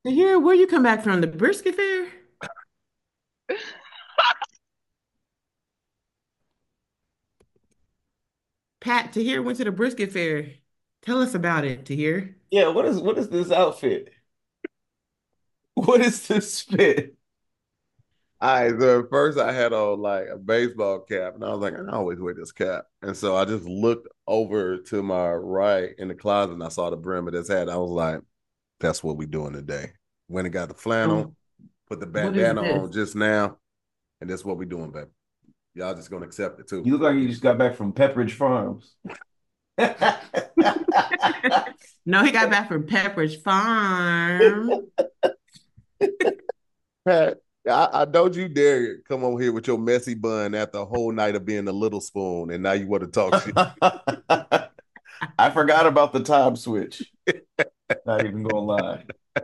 Here, where you come back from? The brisket fair? Pat, Tahir went to the brisket fair. Tell us about it, Tahir. Yeah, what is this outfit? What is this fit? All right, so at first I had on like a baseball cap, and I was like, I always wear this cap. And so I just looked over to my right in the closet and I saw the brim of this hat. I was like, that's what we doing today. Went and got the flannel, Um, put the what is bandana this? on just now, and that's what we doing, baby. Y'all just gonna accept it too. You look like you just got back from Pepperidge Farms. No, he got back from Pepperidge Farm. Pat, I don't you dare come over here with your messy bun after a whole night of being a little spoon, and now you want to talk shit. I forgot about the time switch. Not even gonna lie.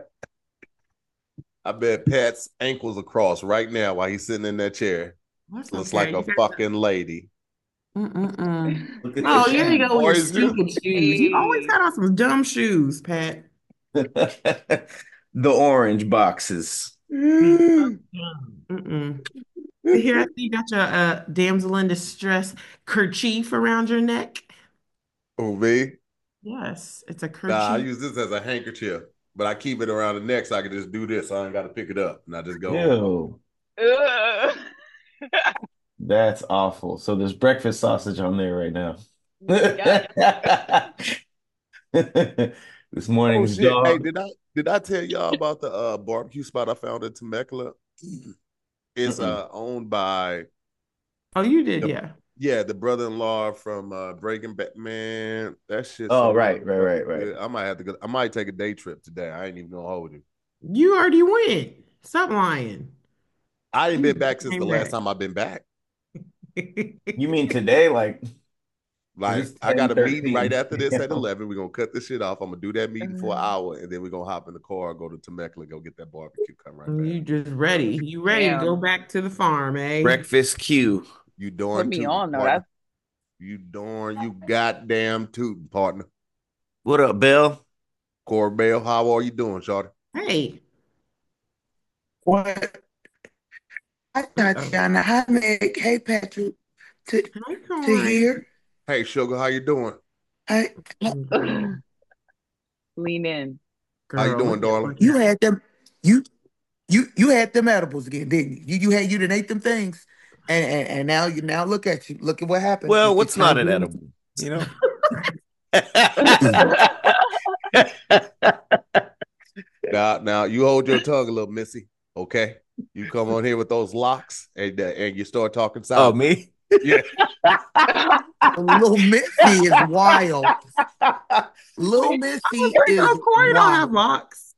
I bet Pat's ankles across right now while he's sitting in that chair. That's Looks okay. like a You got fucking lady. mm-mm-mm. Look at the Oh, here you shoes, go with your boys. stupid shoes. You always Hey, got on some dumb shoes, Pat. The orange boxes. Oh, Mm-mm. Here, I see you got your damsel in distress kerchief around your neck. me? Yes, it's a Nah, I kerchief. use this as a handkerchief, but I keep it around the neck so I can just do this. So I ain't got to pick it up, and I just go on. Ew, ugh. that's awful. So there's breakfast sausage on there right now. Yes. This Oh morning's shit! Hey, dog. did I tell y'all about the barbecue spot I found in Temecula? It's Mm-mm. owned by Oh, you did, the yeah. yeah, the brother-in-law from Breaking Bad. Man, that shit's Oh, so right, right, right, motherfucking right. good. I might have to go. I might take a day trip today. I ain't even gonna hold you. You already went. Stop lying. I ain't You been back just since the came last back. time I've been back. You mean today? Like, because Like it's I got a meeting 10:13 right after this at p.m. 11. We're gonna cut this shit off. I'm gonna do that meeting for an Um, hour, and then we're gonna hop in the car, go to Temecula, go get that barbecue, come right back. You just ready. You ready to go Damn. back to the farm, eh? Breakfast Q. You Put darn me tootin', on though. partner. That's You darn, you goddamn tootin', partner. What up, Bill? Corbell, how are you doing, Shorty? Hey. What? I got you Uh-oh. on the hot Meg. Hey, Patrick. To Hi, to Corey. hear. Hey, sugar, how you doing? Hey, Girl, lean in. How you look doing, at darling? look you at. had them. You had them edibles again, didn't you? You didn't ate them things, and now look at you. Look at what happened. Well, You what's not turned an it edible? into. You know? Now, you hold your tongue a little, Missy. Okay, you come on here with those locks, and you start talking Oh, south. me? Yeah, Little Missy is wild. Little Missy Corey, is no, Corey don't have wild. locks.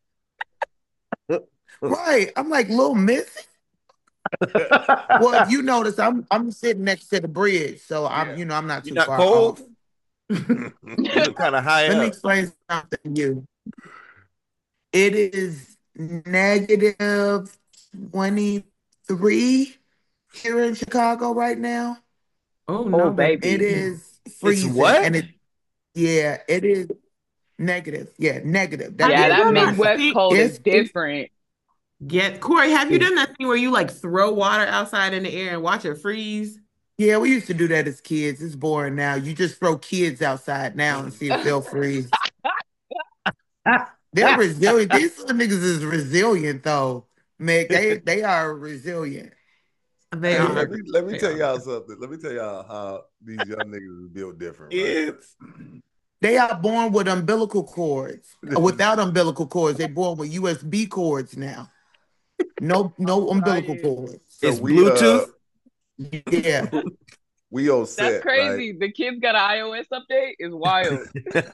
Right. I'm like, Little Missy. Well, if you notice, I'm sitting next to the bridge, so I'm yeah. you know I'm not You're too not far cold? off. You look kind of high Let me up. explain something to you. It is negative 23 here in Chicago right now. Oh Oh, no, It baby. baby. is It's freezing, what? and yeah, it is negative. Yeah, negative. That Have Yeah, you means that done really that hot. Midwest thing? cold is It's different. Get Corey, have you it's done that thing where you like throw water outside in the air and watch it freeze? yeah, we used to do that as kids. It's boring now. You just throw kids outside now and see if they'll freeze. They're resilient. These little niggas is resilient though. Meg, they are resilient. They Hey, are. let me They tell are. y'all something. Let me tell y'all how these young niggas is built different, right? It's They are born with umbilical cords. Without umbilical cords, they're born with USB cords now. No umbilical Crying. cords. So it's Bluetooth. Yeah. we on That's set, right? crazy. The kids got an iOS update. Is wild.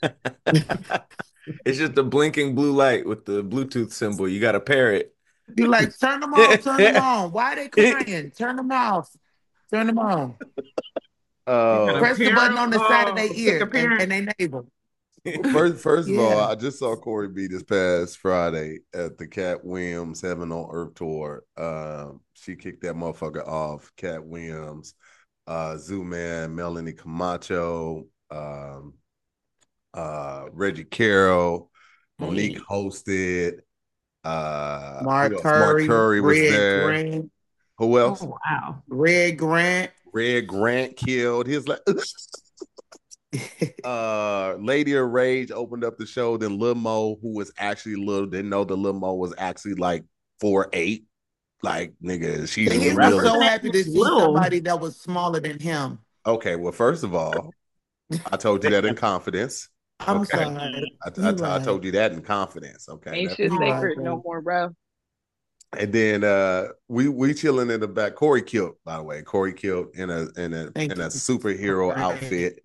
It's just a blinking blue light with the Bluetooth symbol. You got to pair it. You like turn them off, turn them on. Why are they crying? Turn them off. Turn them on. You gotta Um, Press the pair button them. on the side of their Oh, pick a ear and parent. they navel. first of all, Yeah. I just saw Corey B this past Friday at the Cat Williams Heaven on Earth tour. She kicked that motherfucker off. Cat Williams, Zoo Man, Melanie Camacho, Reggie Carroll, Monique Hey. hosted. Mark Who else? Mark Curry, Curry was Red there. Grant, Who else? Oh, wow. Red Grant. Red Grant killed. He was like, Lady of Rage opened up the show. Then Lil Mo, who was actually little, didn't know that Lil Mo was actually like 4'8". Like, nigga, she's He was really so Rapper's name happy to is see Lil. somebody that was smaller than him. okay. Well, first of all, I told you that in confidence. I'm Okay. sorry. I told you that in confidence. Okay. Ain't That's shit You right, sacred bro. no more, bro. and then we chilling in the back. Corey killed, by the way. Corey killed in a Thank you. superhero outfit.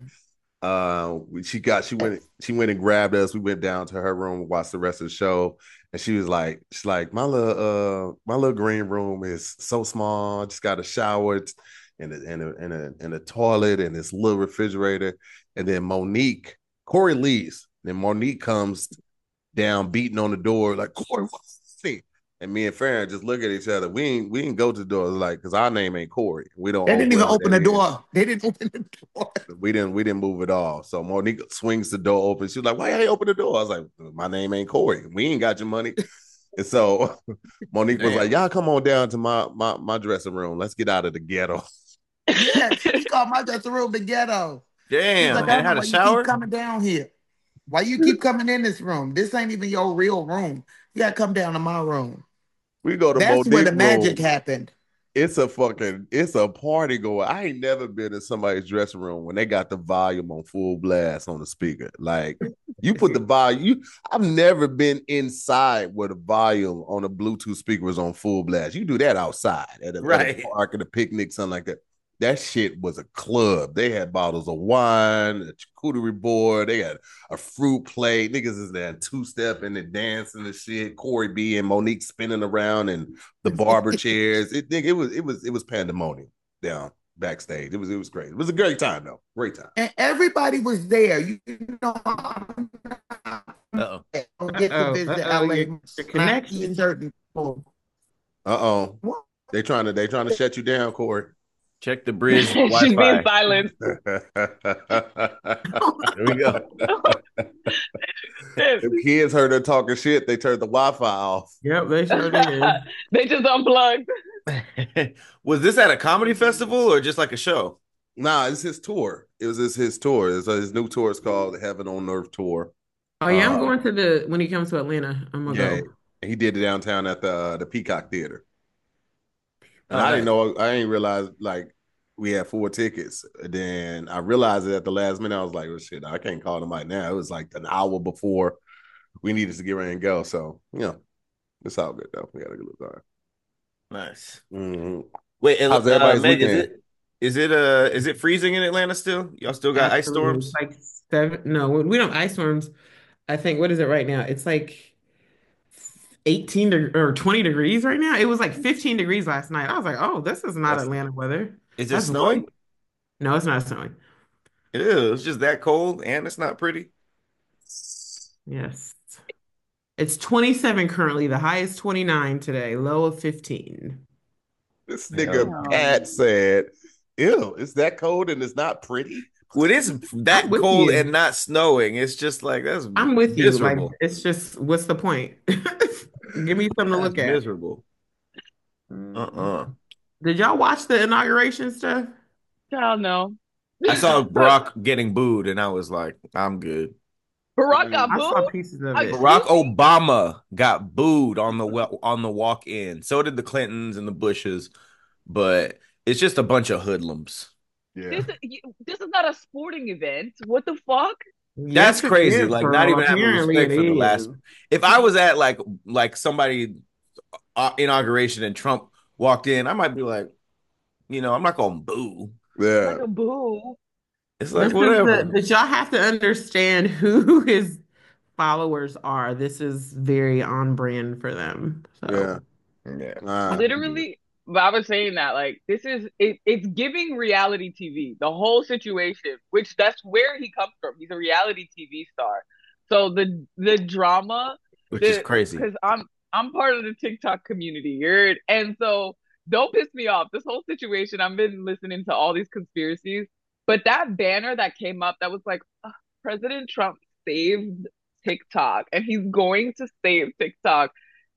She went and grabbed us. We went down to her room, watched the rest of the show, and she's like, my little green room is so small. Just got a shower and a toilet and this little refrigerator. And then Corey leaves. Then Monique comes down, beating on the door, like, Corey, what's this? And me and Farron just look at each other. We ain't go to the door, like, because our name ain't Corey. We don't They own didn't even whoever open that the is. door. They didn't open the door. We didn't move at all. So Monique swings the door open. She was like, "Why you open the door?" I was like, "My name ain't Corey. We ain't got your money." And so Monique was like, "Y'all come on down to my dressing room. Let's get out of the ghetto." Yeah, she called my dressing room the ghetto. She's Damn, like, and I it don't know had a why you shower. keep coming down here. Why you keep coming in this room? This ain't even your real room. You gotta come down to my room. We go to That's where Monique the magic room. happened. It's a party going. I ain't never been in somebody's dressing room when they got the volume on full blast on the speaker. Like, you put the volume. I've never been inside where the volume on the Bluetooth speaker was on full blast. You do that outside at a Right. park, at a picnic, something like that. That shit was a club. They had bottles of wine, a charcuterie board. They had a fruit plate. Niggas is there two-step and then dancing and shit. Corey B and Monique spinning around and the barber chairs. It was pandemonium down backstage. It was great. It was a great time though. Great time. And everybody was there. You know, I'm Uh-oh. not get to visit LA. Your Not connection. certain people. What? They trying to shut you down, Corey. Check the bridge She's being Wi-Fi. silenced. Here we go. If kids heard her talking shit, they turned the Wi-Fi off. Yep, they sure did. They just unplugged. Was this at a comedy festival or just like a show? Nah, it's his tour. It was his tour. His new tour is called the Heaven on Earth Tour. Oh yeah, I'm going to when he comes to Atlanta. I'm gonna Yeah, go. he did it downtown at the Peacock Theater. And Oh, I didn't nice. know, I didn't realize like we had 4 tickets. Then I realized it at the last minute. I was like, oh shit, I can't call them right now. It was like an hour before we needed to get ready and go. So, it's all good though. We had a good time. Nice. Mhm. Wait, and How's everybody's Meg, weekend? is it freezing in Atlanta still? Y'all still got ice Absolutely. storms? Like 7. No, we don't have ice storms. I think what is it right now? It's like or 20 degrees right now. It was like 15 degrees last night. I was like, oh, this is not That's- Atlanta weather. Is it That's snowing? warm. No, it's not snowing. It is. It's just that cold and it's not pretty. Yes. It's 27 currently. The high is 29 today. Low of 15. This Yeah. nigga Pat said, ew, it's that cold and it's not pretty. When it's that I'm with cold you. and not snowing, it's just like that's I'm with you. Like, miserable. it's just, what's the point? Give me something to That's look at. miserable. Uh-uh. Did y'all watch the inauguration stuff? Child, no. I saw Barack getting booed and I was like, I'm good. Barack got I saw booed. pieces of I- it. Barack Obama got booed on the walk in. So did the Clintons and the Bushes, but it's just a bunch of hoodlums. Yeah. This is not a sporting event. What the fuck? That's Yes, it crazy. is, Like girl. not even having Apparently respect it for the last. is. If I was at like somebody inauguration and Trump walked in, I might be like, I'm not gonna boo. Yeah. Like a boo. It's like This is whatever. but y'all have to understand who his followers are. This is very on brand for them. So Yeah. Yeah. Ah, Literally, but I was saying that like this is it's giving reality TV. The whole situation, which that's where he comes from. He's a reality TV star. So the drama, Which is crazy. because I'm part of the TikTok community, and so don't piss me off. This whole situation, I've been listening to all these conspiracies, but that banner that came up that was like President Trump saved TikTok, and he's going to save TikTok.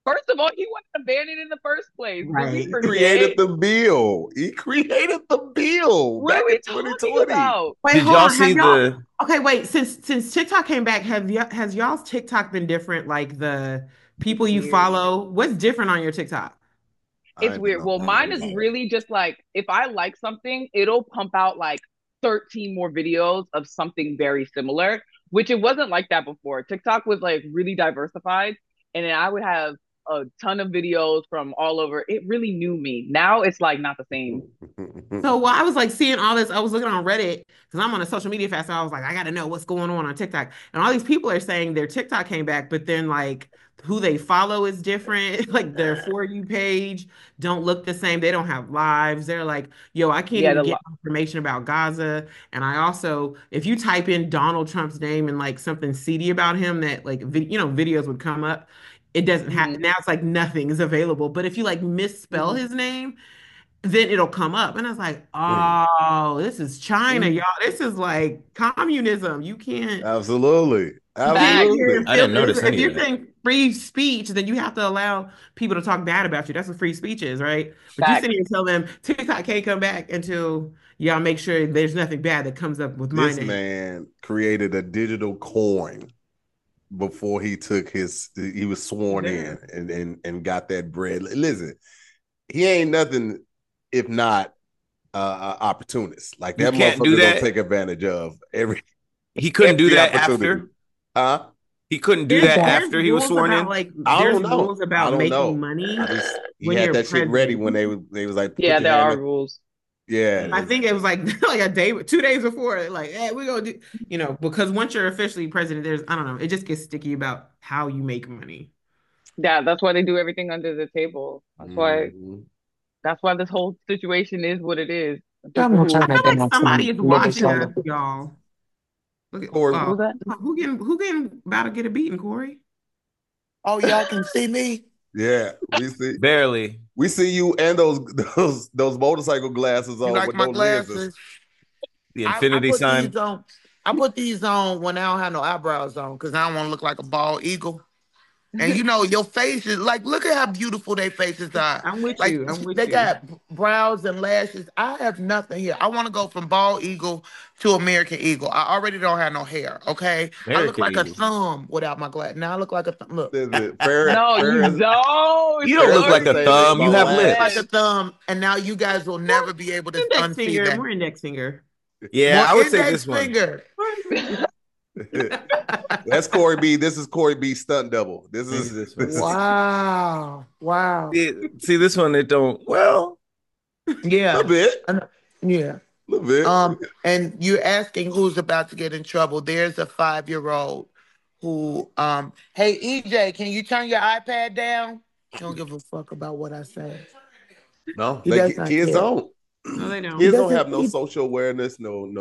First of all, he wanted to ban it in the first place. Did we Right. Created forget? the bill. He created the bill What back are we in talking 2020. about? Wait, Did hold y'all on. see Have y'all the? okay, wait, since TikTok came back, has y'all's TikTok been different? Like the It's people you weird. follow, what's different on your TikTok? I It's ain't been weird. on Well, mine is TikTok. really just like if I like something, it'll pump out like 13 more videos of something very similar, which it wasn't like that before. TikTok was like really diversified, and then I would have a ton of videos from all over. It really knew me. Now it's like not the same. So while I was like seeing all this, I was looking on Reddit because I'm on a social media fast. So I was like, I got to know what's going on TikTok. And all these people are saying their TikTok came back, but then like who they follow is different. Like their For You page don't look the same. They don't have lives. They're like, yo, I can't Yeah, even get information about Gaza. And I also, if you type in Donald Trump's name and like something seedy about him, that like videos would come up. It doesn't have mhm, now. It's like nothing is available. But if you like misspell mhm, his name then it'll come up. And I was like, Mm, oh, this is China, mhm. y'all. This is like communism. You can't absolutely. sit Facts. here Absolutely. and I didn't filter. notice If any of you're that. saying free speech, then you have to allow people to talk bad about you. That's what free speech is, right? But you sit Facts. here and tell them TikTok can't come back until y'all make sure there's nothing bad that comes up with my This name. man created a digital coin before he was sworn Yeah. in and got that bread. Listen, he ain't nothing if not opportunist. Like You that can't do motherfucker gonna that. take advantage of He couldn't do every that opportunity. after. Huh? He couldn't do There's that there's after he was rules sworn about in. like I there's don't know. rules I about don't making know. money He when had you're that shit ready president. when they was like put Yeah, your there hand are up. rules. Yeah. I think it was like like a day, 2 days before, like, hey, we're gonna do, because once you're officially president, there's, I don't know, it just gets sticky about how you make money. Yeah, that's why they do everything under the table. Mhm. That's why this whole situation is what it is. I'm People gonna I turn who feel that like down somebody some is living watching soul. us, y'all. Look at Corey, what was that? who getting about to get a beating, Corey? Oh, y'all can see me? yeah, Barely. we see you and those motorcycle glasses You on like with my no lenses. glasses? The I infinity put sign. these on. I put these on when I don't have no eyebrows on because I don't want to look like a bald eagle. And your face is like, look at how beautiful their faces are. I'm with Like you. I'm with they you. got brows and lashes. I have nothing here. I want to go from bald eagle to American eagle. I already don't have no hair. Okay, I look American like a Eagle. thumb without my glass. Now I look like a thumb. Look, Listen, No, you don't. You don't look Farrah like Corey, a say they thumb. my You have look lips. like a yes. thumb. And now you guys will never be able to Index unsee finger. that. More index finger. Yeah, More I would say index this one. finger. That's Corey B. This is Corey B. Stunt double. This Maybe is this one. this is Wow. Wow. See this one. It don't. Well, a Yeah. little bit, Yeah. a little bit. And you're asking who's about to get in trouble. There's a 5-year-old who, hey EJ, can you turn your iPad down? He don't give a fuck about what I say. No, He does not kids care. don't. No, they don't. He Kids don't doesn't. have no social awareness,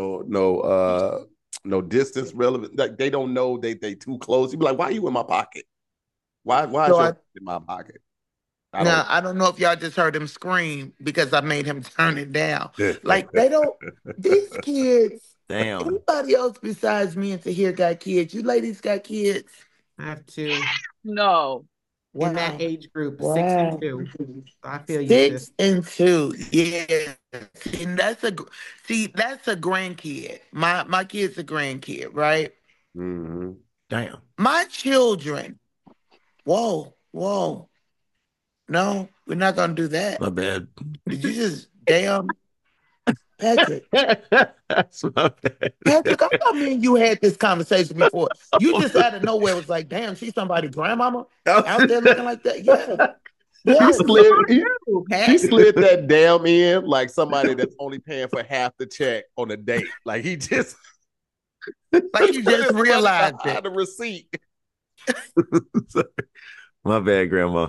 no distance relevant. Like they don't know they too close. You be like, why are you in my pocket? Why is So your I hand in my pocket? now I don't know if y'all just heard him scream because I made him turn it down. don't. Like they don't. These kids. damn. Anybody else besides me and Tahir got kids? You ladies got kids? I have two No. in that Wow. age group, 6 and Wow. 2. So I feel you, sis. 6 and 2. Yeah. See, that's a grandkid. My kid's a grandkid, right? Mm-hmm. Damn. My children. Whoa, whoa. No, we're not gonna do that. My bad. Did you just damn Patrick? That's my bad. Patrick, I thought me and you had this conversation before. You just out of nowhere was like, damn, she's somebody's grandmama out there looking like that. Yeah. He Yes. he slid that damn in like somebody that's only paying for half the check on a date. Like he just Like you just realized behind it. the receipt. Sorry. My bad, Grandma.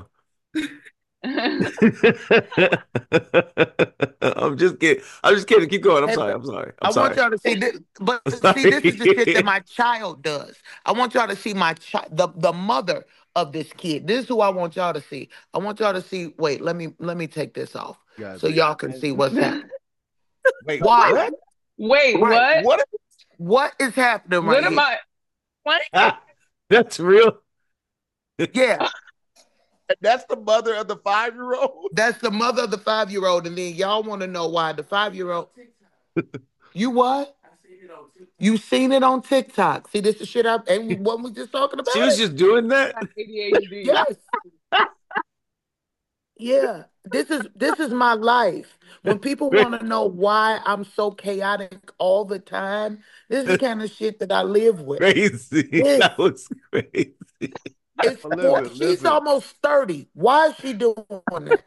I'm just kidding. I'm just kidding. Keep going. I'm Hey, sorry. I'm sorry. I I'm want sorry. y'all to see this, but I'm see, this is the shit that sorry. my child does. I want y'all to see my child, the mother of this kid. This is who I want y'all to see. I want y'all to see. Wait, let me take this off Guys, so y'all can see what's happening. wait, Why? what? Wait, Right. what? What is happening What right am here? I? What? That's real. Yeah. That's the mother of the 5-year-old. That's the mother of the 5-year-old, and then y'all want to know why the 5-year-old. You what? You seen it on TikTok. See, this is shit up. And what we just talking about? She was just doing that. ADHD. Yes. Yeah. This is my life. When people want to know why I'm so chaotic all the time, this is the kind of shit that I live with. Crazy. Yes. That was crazy. She's almost 30. Why is she doing that?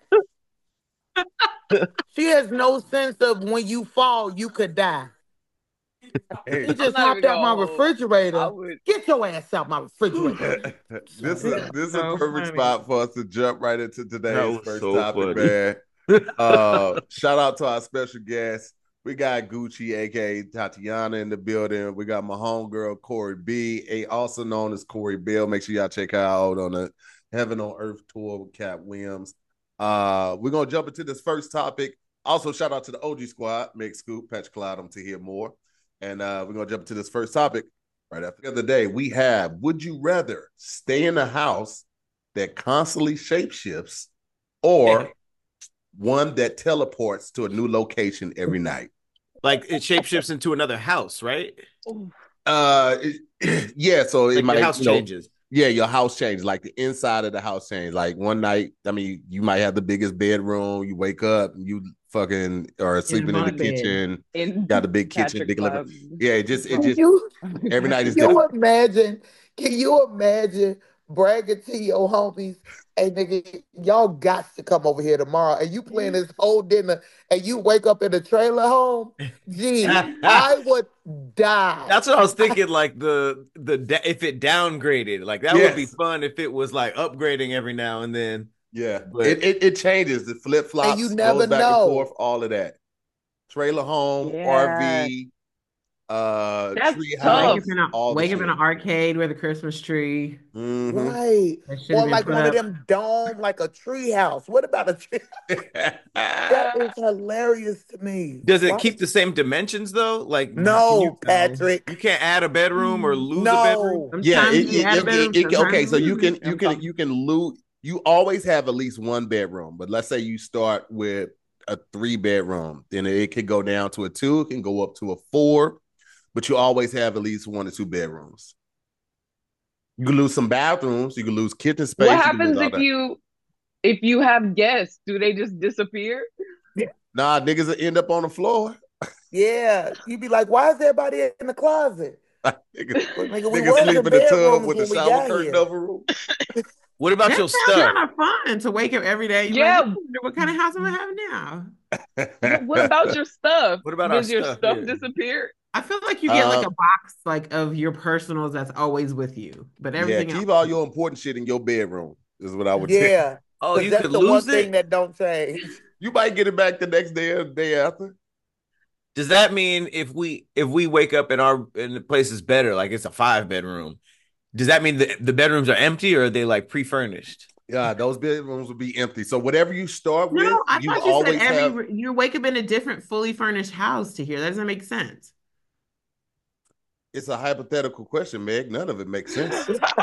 She has no sense of when you fall, you could die. He just hopped out my refrigerator. Get your ass out my refrigerator. This is a perfect spot for us to jump right into today's first so topic, funny. man. Shout out to our special guest. We got Gucci, aka Tatiana, in the building. We got my homegirl, Corey B, also known as Corey Bill. Make sure y'all check her out on the Heaven on Earth tour with Cat Williams. We're gonna jump into this first topic. Also, shout out to the OG squad, Meg Scoop, Patch Cloud, to hear more. And we're going to jump into this first topic right after the other day. We have, would you rather stay in a house that constantly shapeshifts or one that teleports to a new location every night? Like it shapeshifts into another house, right? Yeah, so like it might, your house changes. Yeah, your house changes. Like the inside of the house changes. Like one night, I mean, you might have the biggest bedroom. You wake up and you fucking are sleeping in the kitchen. Got a big kitchen, big living. Yeah, it just every night is different. Can you imagine bragging to your homies, hey nigga, y'all got to come over here tomorrow, and you playing this whole dinner, and you wake up in a trailer home? Gee, I would die. That's what I was thinking. Like the if it downgraded, like that would be fun if it was like upgrading every now and then. Yeah, but it changes. The flip flops, you never goes back know. and forth, all of that. Trailer home, RV, tree house. Wake up in an arcade with a Christmas tree. Mm-hmm. Right. Or like one of them dome, like a tree house. What about a tree? That is hilarious to me. Does it keep the same dimensions though? Like no, Patrick. You can't add a bedroom or lose a bedroom. Yeah, okay. So you can lose. You always have at least one bedroom, but let's say you start with a 3-bedroom, then it can go down to a 2, it can go up to a 4, but you always have at least 1 or 2 bedrooms. You can lose some bathrooms, you can lose kitchen space. What happens if you have guests? Do they just disappear? Nah, niggas will end up on the floor. Yeah, you'd be like, why is everybody in the closet? Nigga, we sleep in the tub with the shower curtain over room. What about your stuff? It's kind of fun to wake up every day. Like, what kind of house am I having now? What about your stuff? What about Does your stuff disappear? I feel like you get like a box like of your personals that's always with you, but everything keep all your important shit in your bedroom is what I would say. Yeah. Oh, you that's could the lose one thing that don't change. You might get it back the next day or the day after. Does that mean if we wake up and the place is better, like it's a 5-bedroom? Does that mean the bedrooms are empty or are they like pre-furnished? Yeah, those bedrooms will be empty. So whatever you start with, I thought you said you wake up in a different fully furnished house to hear. That doesn't make sense. It's a hypothetical question, Meg. None of it makes sense.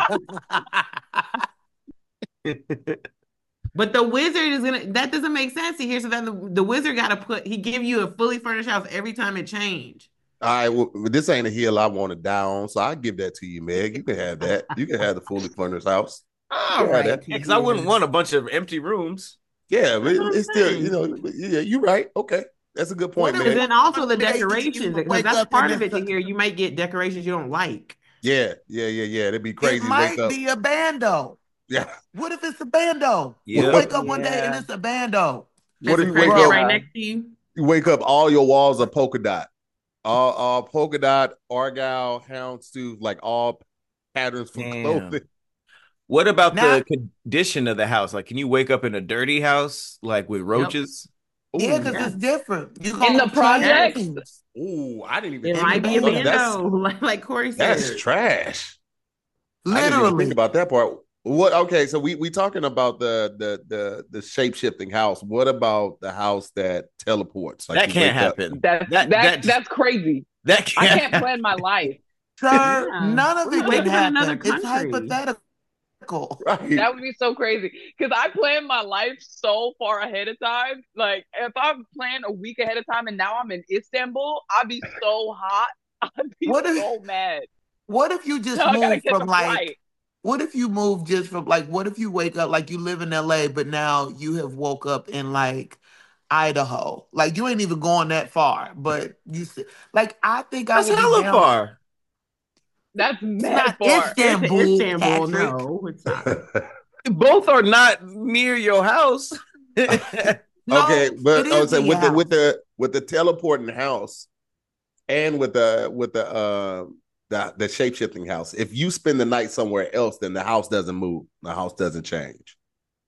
But the wizard that doesn't make sense to hear. So then the wizard he give you a fully furnished house every time it change. All right, well, this ain't a hill I want to die on, so I give that to you, Meg. You can have that. You can have the fully furnished house. All right, because I wouldn't want a bunch of empty rooms. Yeah, but it's still, yeah, you're right. Okay, that's a good point, Meg. And then also the decorations, because that's part of it to hear. You might get decorations you don't like. Yeah. It'd be crazy. It might be a bando. Yeah. What if it's a bando? Yeah. You wake up one day and it's a bando. What if you wake up right next to you? You wake up, all your walls are polka dot. All polka dot, argyle, houndstooth, like all patterns from clothing. What about the condition of the house? Like, can you wake up in a dirty house, like with roaches? Yep. Yeah, because it's different. In the projects? Ooh, I didn't even. It might be a bando, like Corey said. That's trash. Literally, I didn't even think about that part. What? Okay, so we talking about the shape shifting house. What about the house that teleports? Like that can't happen. That's crazy. That I can't plan my life, sir. None of it can happen. It's hypothetical. miracle. Right. That would be so crazy because I plan my life so far ahead of time. Like if I plan a week ahead of time and now I'm in Istanbul, I'd be so hot. I'd be What if so mad. what if you just So I gotta move catch from a like flight. what if you move just from like what if you wake up like you live in LA, but now you have woke up in like Idaho? Like you ain't even going that far, but like I think I That's would be hella down. far. That's It's mad not far. It's in Istanbul, Istanbul. Patrick. No, it's not. Both are not near your house. No, Okay, but it I would is say in your house. with the teleporting house and with the shape shifting house, if you spend the night somewhere else, then the house doesn't move. The house doesn't change.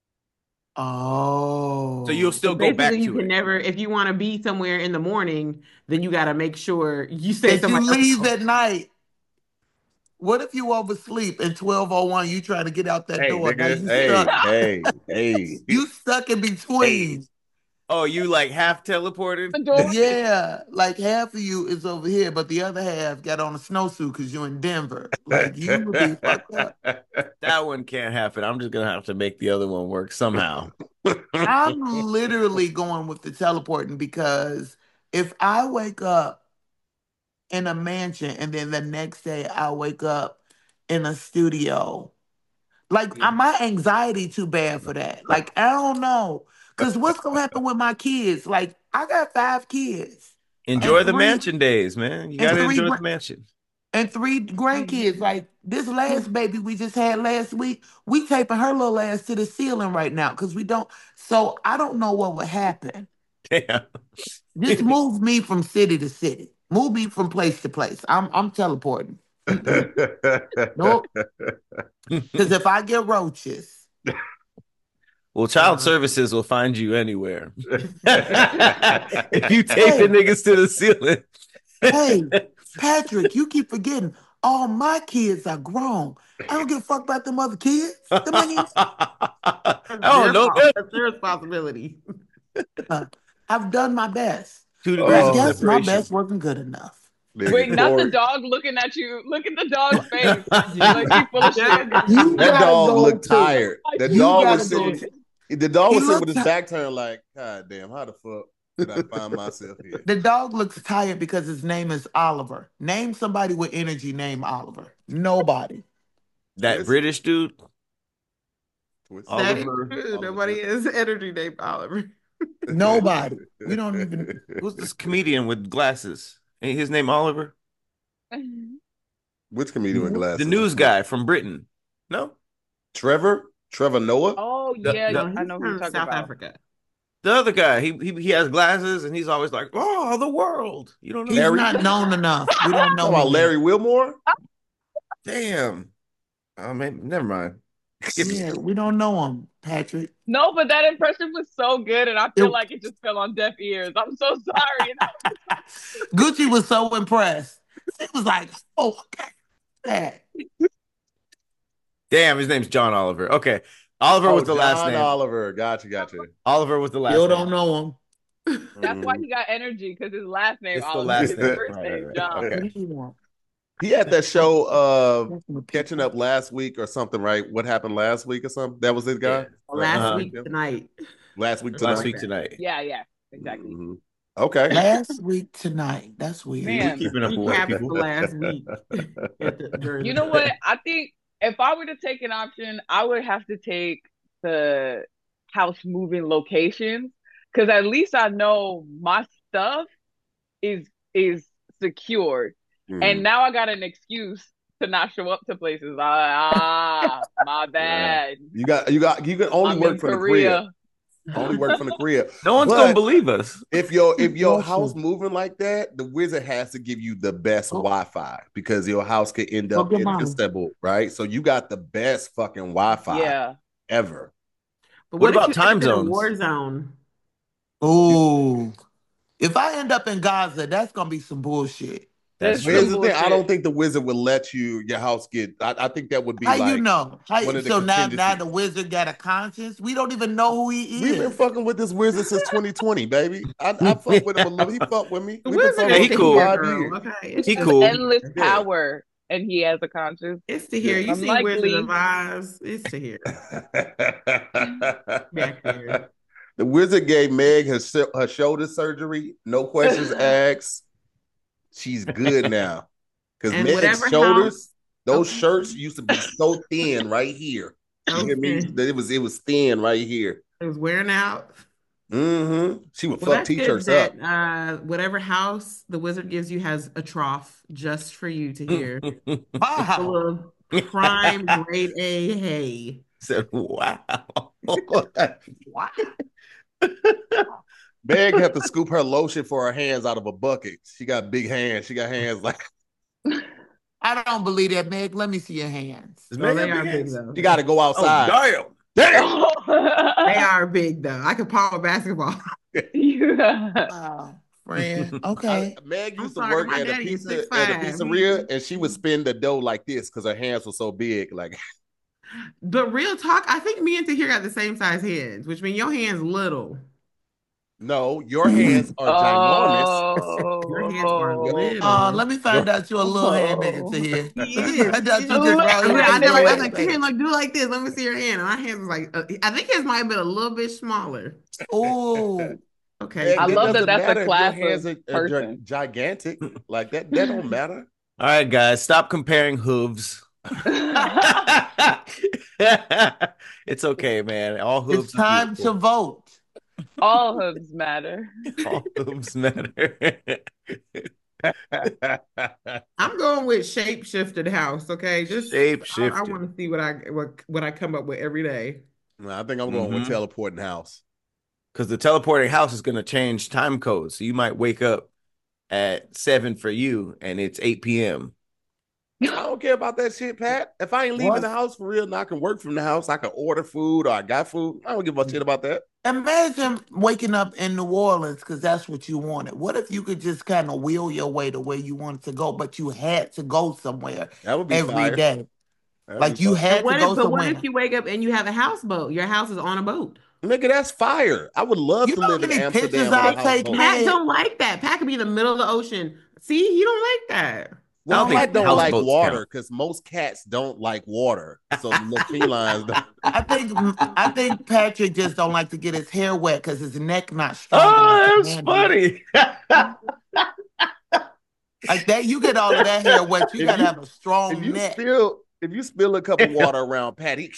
Oh. So you'll still So go back basically, you to can it. never, if you want to be somewhere in the morning, then you got to make sure you stay That you somewhere leave else. at night. What if you oversleep and 12:01 you trying to get out that Hey, door? Now nigga. you Hey, stuck. hey. You stuck in between. Oh, you like half teleported? The door. Yeah, like half of you is over here, but the other half got on a snowsuit because you're in Denver. Like you would be fucked up. That one can't happen. I'm just gonna have to make the other one work somehow. I'm literally going with the teleporting because if I wake up in a mansion and then the next day I wake up in a studio, like my anxiety too bad for that. Like I don't know, because what's gonna happen with my kids? Like I got 5 kids and Enjoy the three mansion days, man. You and gotta three enjoy gra- the mansion. and 3 grandkids. Like this last baby we just had last week, we taping her little ass to the ceiling right now because we don't. So I don't know what would happen. Damn. Just move me from city to city. Move me from place to place. I'm teleporting. Nope. Because if I get roaches, Well, child services will find you anywhere. If you tape the niggas to the ceiling. hey, Patrick, you keep forgetting all my kids are grown. I don't give a fuck about them other kids. Them ain't Oh no, That's their responsibility. I've done my best. 2 And degrees I of guess my separation. best wasn't good enough. Wait, not the dog looking at you. Look at the dog's face. Like he full of shit. You That gotta dog go looked too. tired. The You dog gotta was go sitting. too. The dog He was sitting with looks his ti- back turned, like, God damn, how the fuck did I find myself here? The dog looks tired because his name is Oliver. Name somebody with energy named Oliver. Nobody. That Twist. British dude. Twist. That is Oliver. true. Oliver Nobody Twist. is energy named Oliver. Nobody. We don't even. Who's this comedian with glasses? Ain't his name Oliver? Which comedian with glasses? The news guy from Britain. No? Trevor Noah. Oh The- yeah, the- I know who you're From talking South about. Africa. The other guy. He has glasses and he's always like, oh, the world. You don't know. He's Larry? not known enough. We don't know Talking about him Larry Wilmore. Damn. Oh man, never mind. yet. Yeah, we don't know him, Patrick. No, but that impression was so good, and I feel It- like it just fell on deaf ears. I'm so sorry. Gucci was so impressed. He was like, "Oh, okay, that." Damn, his name's John Oliver. Okay. Oliver was the last John name. Oliver. Gotcha. Oliver was the last Still name. don't know him. That's why he got energy because his last name It's the Oliver. last His name. first Right, name right, John. okay. What do you want? He had that show catching up last week or something, right? What happened last week or something? That was his guy? Last Uh-huh. week tonight. Last week tonight. Last week tonight. Yeah, exactly. Mhm. Okay. Last week tonight. That's weird. Man. Keeping up with white Recap the people. last week. During You the- know what? I think if I were to take an option, I would have to take the house moving locations because at least I know my stuff is secured, and now I got an excuse to not show up to places. My bad. You can only I'm work in from the Korea. crib. Only work from the crib. No one's But gonna believe us. If your Awesome. house moving like that, the wizard has to give you the best Oh. Wi-Fi because your house could end up Good in mom. Istanbul, right? So you got the best fucking Wi-Fi Yeah. ever. But What if about you time end up in a zones? war zone? Ooh. If I end up in Gaza, that's gonna be some bullshit. That's That's But here's true. the thing: I bullshit. don't think the wizard would let your house get. I think that would be How like you know? one of the So now contingencies. the wizard got a conscience? We don't even know who he We've been is. fucking with this wizard since 2020, baby. I fuck with him a little. He fucked with me. The We've been wizard fucking Yeah, is he with him cool. for here, 5 girl. years. Okay. It's He just- cool. Endless Yeah. power. and he has a conscience. It's to hear. You see Wizard of Unlikely. Oz. It's to hear. Back there. The wizard gave Meg her shoulder surgery. No questions asked. She's good now. Because And Meg's whatever shoulders, house- those Okay. shirts used to be so thin right here. You hear me? Okay. It was thin right here. It was wearing out. Mm-hmm. She would Well, fuck that's good t-shirts up. that whatever house the wizard gives you has a trough just for you to hear. A Wow. little prime grade A hay. Said, wow. Wow. Meg had to scoop her lotion for her hands out of a bucket. She got big hands. She got hands like I don't believe that, Meg. Let me see your hands. Does Well, Meg they have are big big hands? though. you got to go outside. Oh, damn. They are big though. I could palm a basketball. Yeah. Wow, friend. Okay. Meg I'm used to sorry, work my at a daddy is pizza at a 6'5". pizzeria, and she would spin the dough like this because her hands were so big. Like, But real talk, I think me and Tahir got the same size hands, which means your hands little. no, your hands are ginormous. Your hands are Oh. little. Let me find out you're a little hand nigga to here. He is. I thought you Little- just I, brought mean, him I to did like, I was the like, way. Tahir, like, do like this. Let me see your hand. And my hands was like, I think his might have been a little bit smaller. Oh, Okay. I love that doesn't that's a matter if class your hands of are person. gigantic. Like that don't matter. All right, guys, stop comparing hooves. It's okay, man. All hooves it's time to vote. All hooves matter. All hooves matter. I'm going with shape-shifted house. Okay, just I Shape-shifted. want to see what I come up with every day. No, I think I'm going with Mhm. teleporting house. Because the teleporting house is going to change time codes. So you might wake up at 7 for you and it's 8 p.m. I don't care about that shit, Pat. If I ain't leaving What? the house for real and I can work from the house, I can order food or I got food. I don't give a shit about that. Imagine waking up in New Orleans because that's what you wanted. What if you could just kind of wheel your way to where you wanted to go, but you had to go somewhere That would be every fire. day? That'd Like be you fire. had to go But what somewhere. if you wake up and you have a houseboat? Your house is on a boat. Nigga, that's fire. I would love You to know live how in many Amsterdam pictures on a I take, houseboat. man? Pat don't like that. Pat could be in the middle of the ocean. See, he don't like that. Well, I don't I think don't like houseboats water count. because most cats don't like water. So the felines don't. I think Patrick just don't like to get his hair wet because his neck not strong Oh, enough to that's handle it. funny. Like that, you get all of that hair wet. You If gotta you- have a strong neck. If you spill a cup of water around Patty,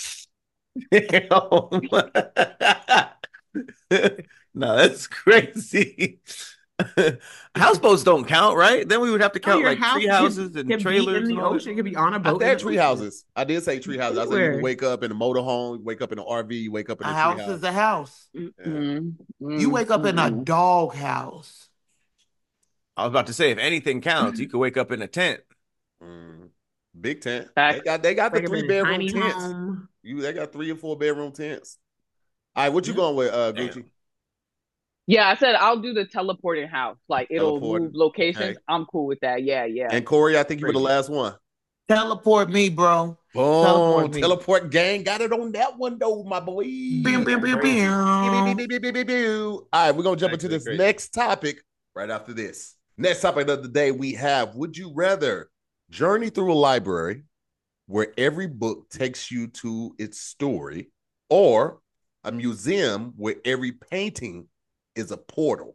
No, that's crazy. Houseboats don't count, right? Then we would have to count your like house tree houses and could be trailers in and the all that. ocean. It could be on a I boat. said in the tree ocean. houses. I did say tree houses. I said you Anywhere. can wake up in a motorhome, you wake up in an RV, you wake up in A a house tree house. is a house. You wake up in a dog house. I was about to say, if anything counts, you could wake up in a tent. Mm. Big tent. Facts. They got the Wake up in a 3-bedroom tiny tents. home. They got 3 or 4 bedroom tents. All right, what you going with, Gucci? Yeah, I said I'll do the teleporting house. Like it'll Teleporting. move locations. Okay. I'm cool with that. Yeah, yeah. And Corey, I think you were the last one. Teleport me, bro. Boom. Teleport me. Teleport gang got it on that one though, my boy. Pew, pew, pew, pew. All right, we're gonna jump into this Great. next topic right after this. Next topic of the day we have: would you rather journey through a library where every book takes you to its story, or a museum where every painting is a portal?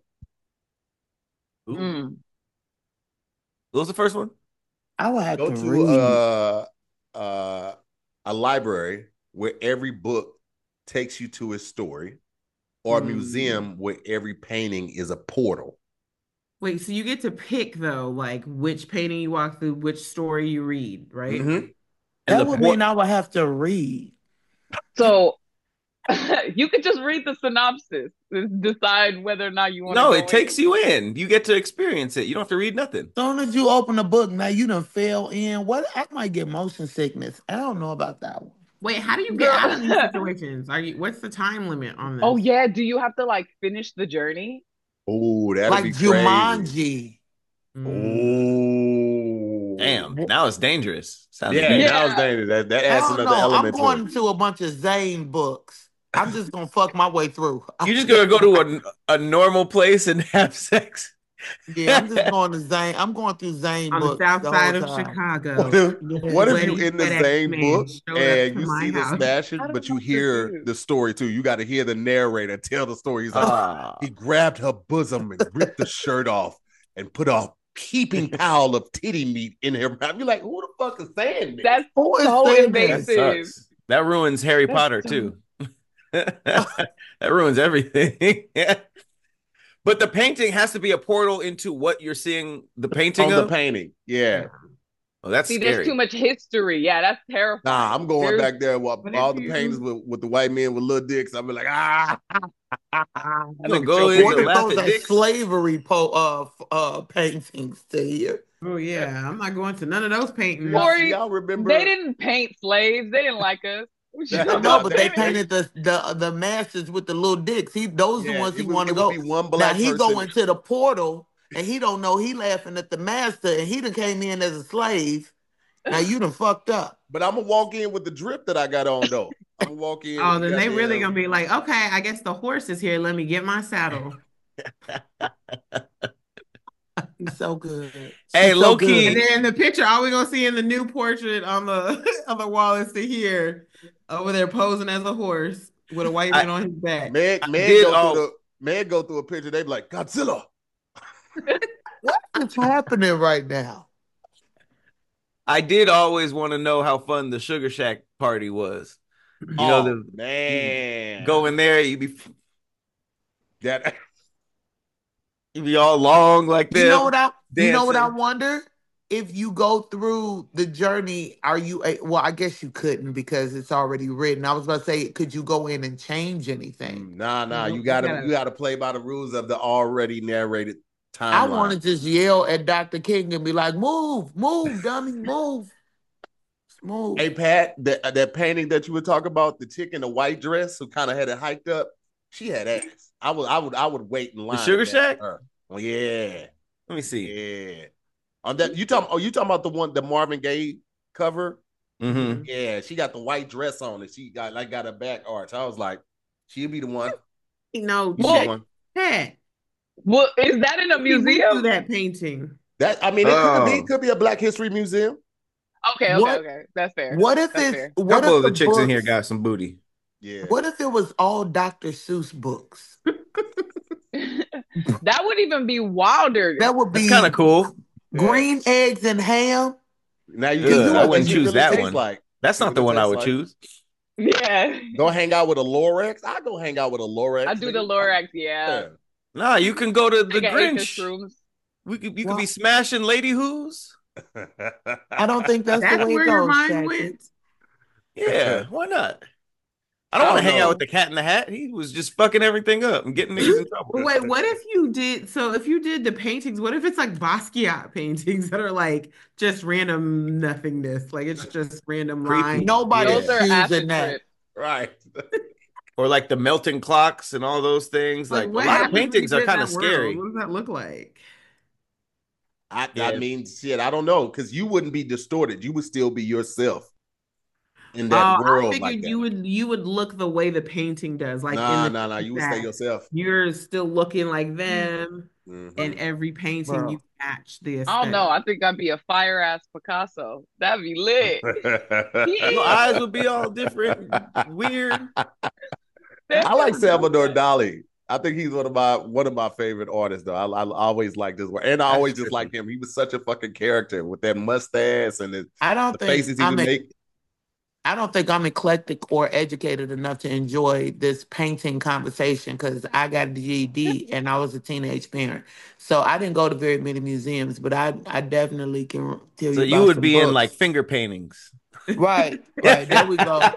Mm. What was the first one? I would have Go to to read. a library where every book takes you to its story, or a museum where every painting is a portal. Wait, so you get to pick though, like which painting you walk through, which story you read, right? Mhm. And That the would por- mean I would have to read. So you could just read the synopsis and decide whether or not you want to No, go it takes you in. You get to experience it. You don't have to read nothing. Soon as you open a book, now you done fell in. What? I might get motion sickness. I don't know about that one. Wait, how do you get out of these situations? What's the time limit on this? Oh yeah, do you have to like finish the journey? Oh, that'd Like be crazy. Jumanji. Mm. Oh, Damn, now it's dangerous. Sounds Yeah, dangerous. now it's dangerous. That adds Hell another no, I'm element going to it. to a bunch of Zane books. I'm just gonna fuck my way through. You're just gonna go to a normal place and have sex. Yeah, I'm just going to Zane. I'm going through Zane On the books south the whole side of time. What Chicago. if, what Yeah. if you in the FedEx same man book showed up and to you my see the house. smashes, I don't but know you what to hear do. the story too? You got to hear the narrator tell the story. He's like, Ah, he grabbed her bosom and ripped the shirt off and put a heaping pile of titty meat in her mouth. You're like, who the fuck is saying this? That's Who is so saying that this? invasive. sucks. That ruins Harry That's Potter so. too. That ruins everything. But the painting has to be a portal into what you're seeing the painting On the of. painting. Yeah. Oh, that's See, there's too scary. much history. Yeah, that's terrifying. Nah, I'm going There's back there with What all if the paintings you with the white men with little dicks. I'll be like, ah. You gonna go in What and if laugh those at are dicks? slavery paintings to here? Oh yeah, I'm not going to none of those paintings. Corey, Y'all remember? they didn't paint slaves. They didn't like us. What you Yeah, I talking know, about? but They they didn't. painted the masters with the little dicks. Those the Yeah, ones he it want to would go. be one Now black he go person. into the portal and he don't know he laughing at the master and he done came in as a slave. Now you done fucked up. But I'm gonna walk in with the drip that I got on though. I'm gonna walk in Oh, with the then they really gonna goddamn. be like, okay, I guess the horse is here. Let me get my saddle. He's so good. Hey, She's so low good. And key. then the picture, all we gonna see in the new portrait on the on the wall is to here over there posing as a horse with a white man I, on his back. Meg I did. Meg go through a picture. They be like Godzilla. What is happening right now? I did always want to know how fun the Sugar Shack party was. You know, Oh man, go in there, you that be all long like You know them, what I dancing. wonder? If you go through the journey, are you well, I guess you couldn't because it's already written. I was about to say, could you go in and change anything? nah. Nope, You you gotta gotta- play by the rules of the already narrated I want to timeline. just yell at Dr. King and be like, move, move, dummy, move. Move. Hey Pat, that painting that you were talking about, the chick in the white dress who kind of had it hiked up, she had ass. I would wait in line. The Sugar to dance Shack? her. Oh yeah, Let me see. yeah. On that, you talking about the Marvin Gaye cover? Mm-hmm. Yeah, she got the white dress on and she got her back arch. I was like, she'll be the one. No, She'll be the check one. that. Well, is that in a We went through museum? that painting. That I mean, it could be a Black History museum. Okay, What- okay. That's fair. What if That's it's fair. A what couple if of the chicks in here books- got some booty. Yeah. What if it was all Dr. Seuss books? That would even be wilder. That would That's be kind of cool. green eggs and ham. Now you Ugh, can I what wouldn't does it choose that taste one. Like? That's not the one I would choose. Yeah. Go hang out with a Lorax. I go hang out with a Lorax. I do the Lorax, yeah. Nah, you can go to the I ate the Grinch. shrooms. You could be What? smashing lady who's. I don't think that's the That's way where it your goes, mind Shaggy. went. Yeah, why not? I don't I want to don't hang know. out with the Cat in the Hat. He was just fucking everything up and getting niggas in trouble. But wait, what if you did? So if you did the paintings, what if it's like Basquiat paintings that are like just random nothingness? Like it's just random Creepy. lines. Nobody's Those are choosing acid that. trips. Right. Or like the melting clocks and all those things. Like a what lot of happens when you paintings get are in kind of that world? scary. What does that look like? I Yeah. mean, shit, I don't know, because you wouldn't be distorted. You would still be yourself in that I world figured like that. you would look the way the painting does, like Nah, in the nah. You would stay that yourself. You're still looking like them, Mhm. and every painting Bro. you match the I don't know. aesthetic. I think I'd be a fire ass Picasso. That'd be lit. Your eyes would be all different, weird. I like Salvador Dali. I think he's one of my favorite artists, though. I always like this work, and I That's always just trippy. like him. He was such a fucking character with that mustache and the I don't faces think he would make. I don't think I'm eclectic or educated enough to enjoy this painting conversation because I got a GED and I was a teenage parent. So I didn't go to very many museums, but I definitely can tell So you you about would some be in books. like finger paintings. Right, there we go.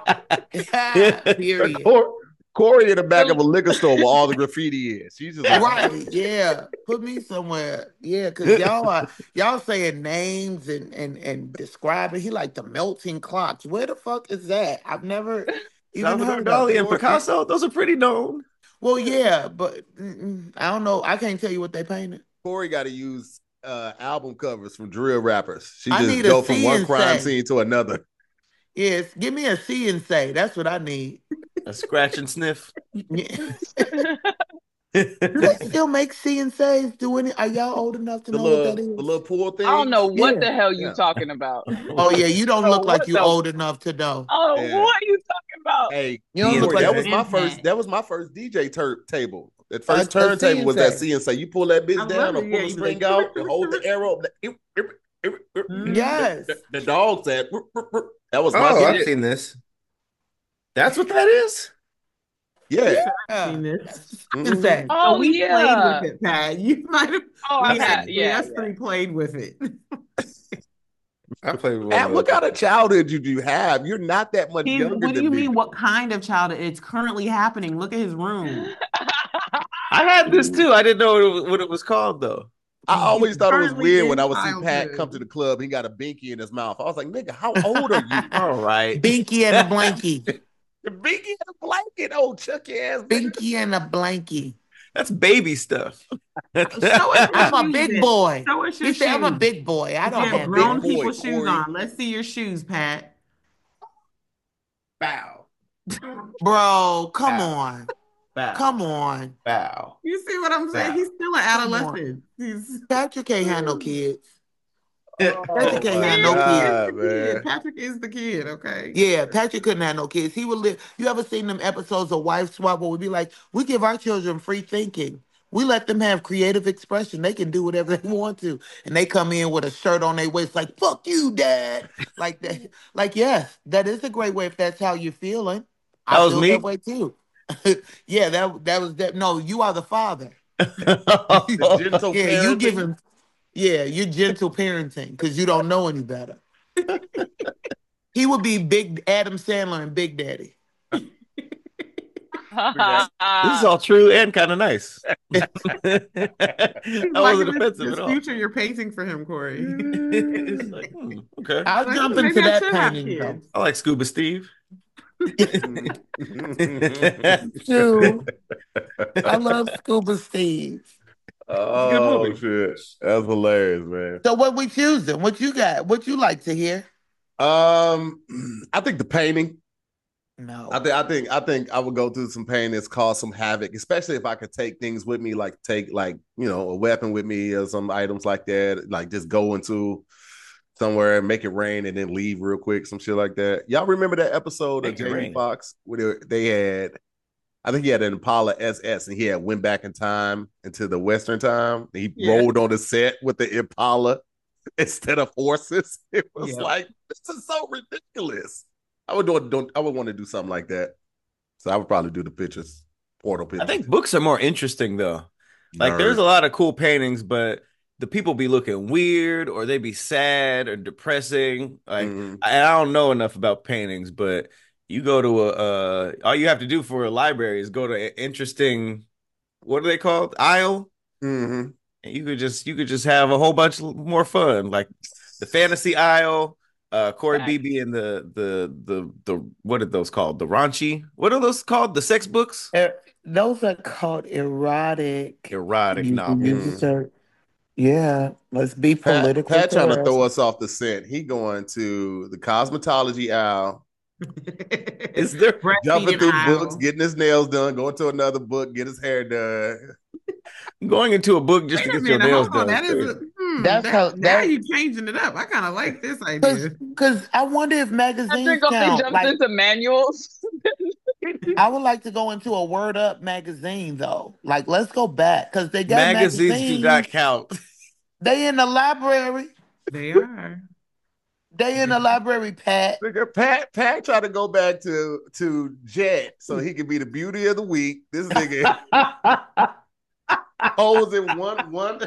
Period. Corey in the back of a liquor store where all the graffiti is. She's just like, Right, yeah. Put me somewhere. Yeah, because y'all saying names and describing. He like the melting clocks. Where the fuck is that? I've never even Salvador heard of Dali it. and Picasso, those are pretty known. Well, yeah, but I don't know. I can't tell you what they painted. Corey got to use album covers from drill rappers. She I just need a go from see one and crime say. scene to another. Yes, give me a see and say. That's what I need. A scratch and sniff. Yeah. Do they still make C and Sa's? Are y'all old enough to know what that The is? little pool I don't know things. what Yeah. the hell you Yeah. talking about. Oh yeah, you don't look like What you the? old enough to know. Oh, Yeah. what are you talking about? Hey, You don't look Corey, like that you. was my first. Impact. That was my first DJ table. That first A turntable was that C&C. CNC. You pull that I bitch down love or it. pull Yeah, the you be string like, out and hold the arrow. Mhm. Yes. The dog said. That was my Oh, I've shit. seen this. That's what that is? Yeah. I've seen this. That's Mhm. in fact. So Oh we played yeah. with it, Pat. You might have. Oh, We I've I've seen had had. it. three. Yeah, Us yeah. three played with it. I played with one Pat, of what those. kind of childhood do you have? You're not that much younger What do than you me. mean? What kind of child? It's currently happening. Look at his room. I had this too. I didn't know what it was called though. I He's always thought it was currently weird when in I would see Pat come to childhood. the club. He got a binky in his mouth. I was like, nigga, how old are you? All right. Binky and a blankie. The binky in a blanket, old Chucky ass nigga. Binky and a blankie. That's baby stuff. Show us your I'm a shoes. big Then. boy. Show us your He said, I'm a shoes. big boy. I You don't I'm a have have big grown big. boy, people shoes Corey. on. Let's see your shoes, Pat. Bow. Bro, come Bow. on. Bow. Come on. Bow. You see what I'm saying? Bow. He's still an Come on. adolescent. He's Patrick ain't had no kids. Oh Patrick ain't my had no He kids. is God, the kid. man. Patrick is the kid. Okay. Yeah, Patrick couldn't have no kids. He would live. You ever seen them episodes of Wife Swap where we be like, we give our children free thinking. We let them have creative expression. They can do whatever they want to. And they come in with a shirt on their waist like, fuck you, dad. Like that. Like, yes, that is a great way if that's how you're feeling. I That was feel that me. way too. Yeah, that was that. No, you are the father. The gentle Yeah, you give parenting. him. Yeah, you're gentle parenting because you don't know any better. He would be Big Adam Sandler and Big Daddy. This is all true and kind of nice. That He's like wasn't in offensive this at all. future you're painting for him, Corey. It's like, okay. I'll Like, jump maybe into I that should have painting though. kids. I like Scuba Steve. Too. I love Scuba Steve. Oh movie. shit, that's hilarious, man. So what we choosing? What you got? What you like to hear? I think the painting. No. I think I would go through some pain that's caused some havoc, especially if I could take things with me, like take a weapon with me or some items like that, like just go into somewhere and make it rain and then leave real quick, some shit like that. Y'all remember that episode Make of it Jamie rain. Foxx where they had, I think he had an Impala SS and he had went back in time into the Western time. He Yeah. rolled on the set with the Impala instead of horses. It was Yeah. like, this is so ridiculous. I would want to do something like that. So I would probably do the pictures, portal I pictures. think books are more interesting though. Like Nerd. there's a lot of cool paintings, but the people be looking weird or they be sad or depressing. Like Mhm. I don't know enough about paintings, but you go to all you have to do for a library is go to an interesting, what are they called? Aisle. Mhm. And you could just have a whole bunch more fun. Like the fantasy aisle, Corey Facts. Beebe and the what are those called? The raunchy. What are those called? The sex books? Those are called erotic. Erotic You can use novels. the term. Yeah, let's be politically Pat trying to correct. throw us off the scent. He going to the cosmetology aisle, Is there jumping Breastfeeding through aisle. books, getting his nails done, going to another book, get his hair done. going into a book just Wait to a get your minute, nails hold on. done? That is That's how now that you changing it up. I kind of like this idea. because I wonder if magazines Patrick only count. jumps Like into manuals. I would like to go into a Word Up magazine though. Like let's go back because they got Magazines do not count. They in the library. They are. They in the library, Pat. Nigga, Pat tried to go back to Jet so he could be the beauty of the week. This nigga posing one.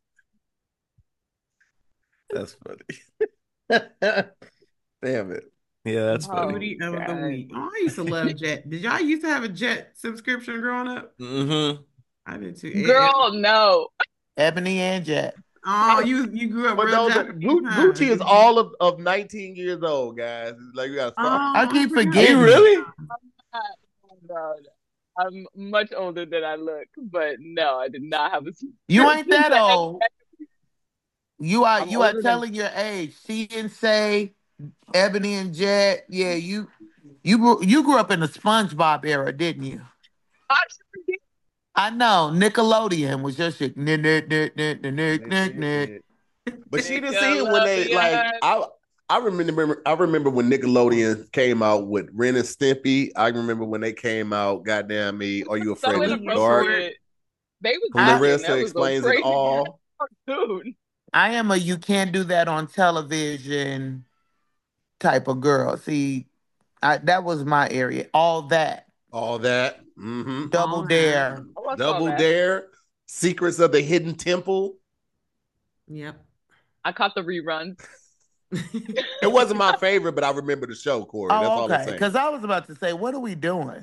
That's funny. Damn it. Yeah, that's funny. Beauty of the God. week. Oh, I used to love Jet. Did y'all used to have a Jet subscription growing up? Mm-hmm. I did too. Girl, no. Ebony and Jet. Oh, you grew up But real those Japanese, huh? Gucci is all of 19 years old, guys. Like, we gotta stop. Oh, I keep forgot. forgetting. You really? Oh, God. I'm much older than I look, but no, I did not have a You ain't that subscription to old. You are I'm you are older than telling your age. See and say, Ebony and Jet. Yeah, you grew up in the SpongeBob era, didn't you? I I know Nickelodeon was just shit. Nick, nick, nick, nick, nick, nick, nick. But she didn't see it when they like I remember when Nickelodeon came out with Ren and Stimpy. I remember when they came out, goddamn me, Are You So Afraid of the Dark? inappropriate. They was Clarissa Explains It crazy All. cartoon. I am a you can't do that on television type of girl. See, that was my area. All that. All that. Mm-hmm. Double All Dare. I watched all Double that. Dare. Secrets of the Hidden Temple. Yep. I caught the reruns. It wasn't my favorite, but I remember the show, Corey. That's Oh, all I'm okay. saying. Because I was about to say, what are we doing?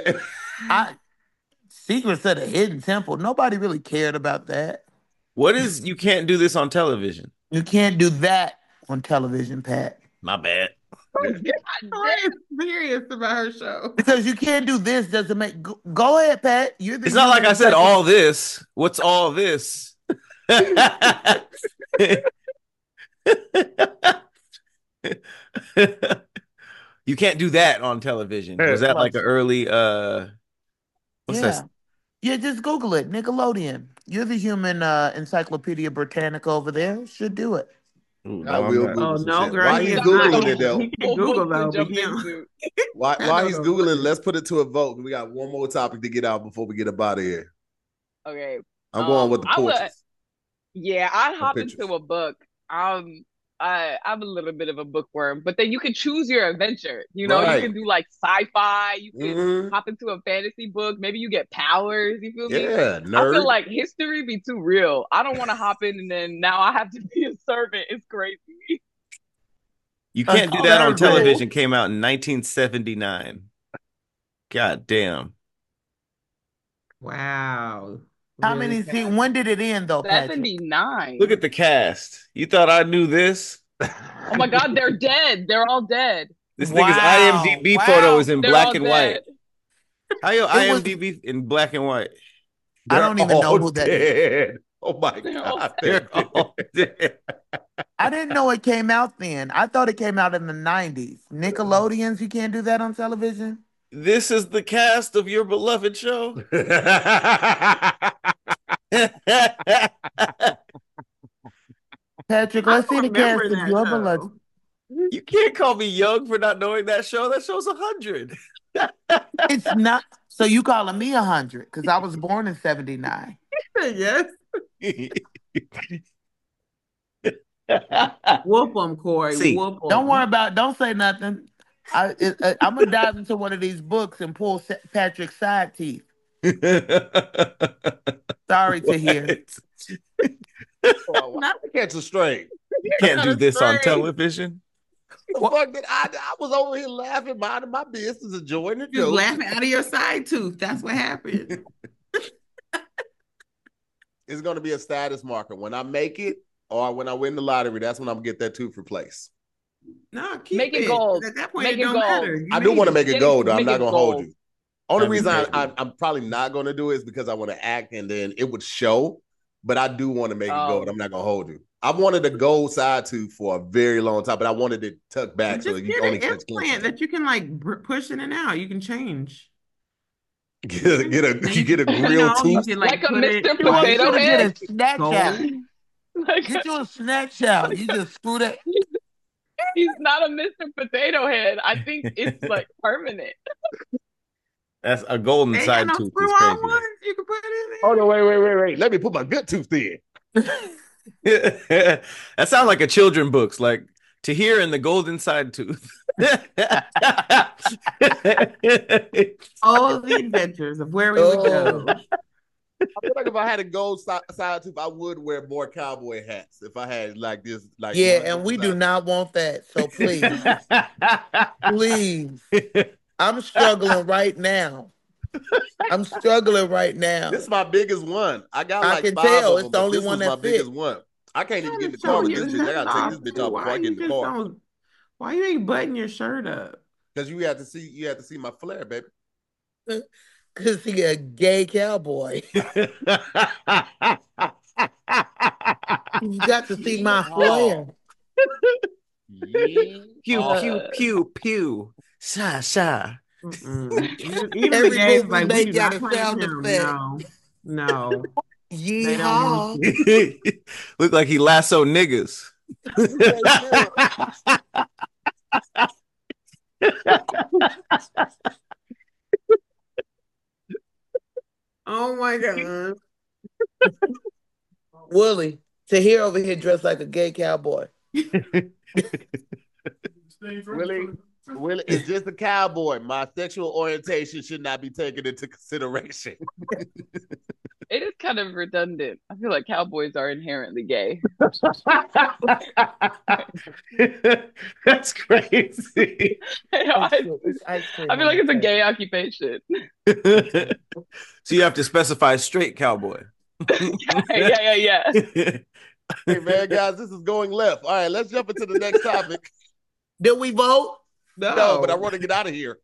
Secrets of the Hidden Temple. Nobody really cared about that. What is you can't do this on television? You can't do that on television, Pat. My bad. Tori's serious about her show. Because you can't do this doesn't make. Go ahead, Pat. You're the It's not like I said human all this. What's all this? You can't do that on television. Was that like an early what's that? Yeah, just Google it. Nickelodeon. You're the human Encyclopedia Britannica over there. Should do it. Ooh, I no, will I'm not. Google Oh some no, shit. girl. While he he's is Googling not. it, though, He can Google though, but Jump he don't- into. while he's Googling, let's put it to a vote. We got one more topic to get out before we get up out of here. Okay. I'm going with the I would- portraits. Yeah, I'd hop pictures. into a book. I'm a little bit of a bookworm, but then you can choose your adventure. You know, Right. you can do like sci-fi. You can Mhm. hop into a fantasy book. Maybe you get powers. You feel me? Yeah, I nerd. feel like history be too real. I don't want to hop in and then now I have to be a servant. It's crazy. You can't do that on Survey. television. Came out in 1979. God damn. Wow. How Really many fast. seasons? When did it end, though, Patrick? 79. Look at the cast. You thought I knew this? Oh my God, they're dead. They're all dead. This Wow. nigga's IMDb Wow. photo is in They're black all and dead. white. How your It was- IMDb in black and white? I don't even know who that is. dead. Oh my They're all God. They're all dead. I didn't know it came out then. I thought it came out in the 90s. Nickelodeons, you can't do that on television? This is the cast of your beloved show. Patrick, I let's see don't the cast remember of that your show. beloved. You can't call me young for not knowing that show. That show's 100. It's not. So you calling me 100 because I was born in 79. Yes. Whoop them, Corey. See, Whoop 'em. Don't worry about. Don't say nothing. I'm gonna dive into one of these books and pull Patrick's side teeth. Sorry to hear. Not to catch a straight. You can't do this on Straight. television. The fuck did I was over here laughing, minding my business, enjoying the You joke. laughing out of your side tooth. That's what happened. It's gonna be a status marker. When I make it or when I win the lottery, that's when I'm gonna get that tooth replaced. No, keep Make it gold. At that point, Make it it don't gold. matter. You I do made want to it. make it gold, though. I'm Make not it gonna gold. hold you. Only That'd be reason crazy. I'm probably not gonna do it is because I want to act and then it would show. But I do want to make it gold. I'm not gonna hold you. I wanted a gold side tooth for a very long time, but I wanted it tucked back so Just you get only an catch implant that you can like push in and out. You can change. get a You real know, you tooth. can Like a put it- Mr. You want Potato to Head? get a snatch Gold. out. Like, Get you a snatch out. You just screw that. he's not a Mr. Potato Head. I think it's like permanent. That's a golden They ain't side got no tooth. screw Is on crazy. ones you can put in there. Oh no, wait. Let me put my good tooth in. That sounds like a children books, like Tahir and the Golden Side Tooth. All the adventures of where we would go. I feel like if I had a gold side tooth, I would wear more cowboy hats. If I had like this, like Yeah, and we do not want that. So please, please. I'm struggling right now. This is my biggest one. I got I like can 5 tell. of It's them, the but only this one was my that fit. biggest one. I can't even get in the car with this bitch. I gotta take this bitch off before I get in the car Why you ain't button your shirt up? because you have to see my flair, baby. Cause he a gay cowboy. You got to see my flair. Yeah. Pew, pew, pew, pew. Sha, sha. Even the Every gays movie like they we do got not a play sound him. effect. No. No, they don't want Yeehaw. to. Look like he lassoed niggas. Oh my God. Willie, Tahir over here dressed like a gay cowboy. Willie is just a cowboy. My sexual orientation should not be taken into consideration. It is kind of redundant. I feel like cowboys are inherently gay. That's crazy. It's ice cream I feel on like the it's a table. gay occupation. So you have to specify straight cowboy. Yeah. Hey, man, guys, this is going left. All right, let's jump into the next topic. Did we vote? No, but I want to get out of here.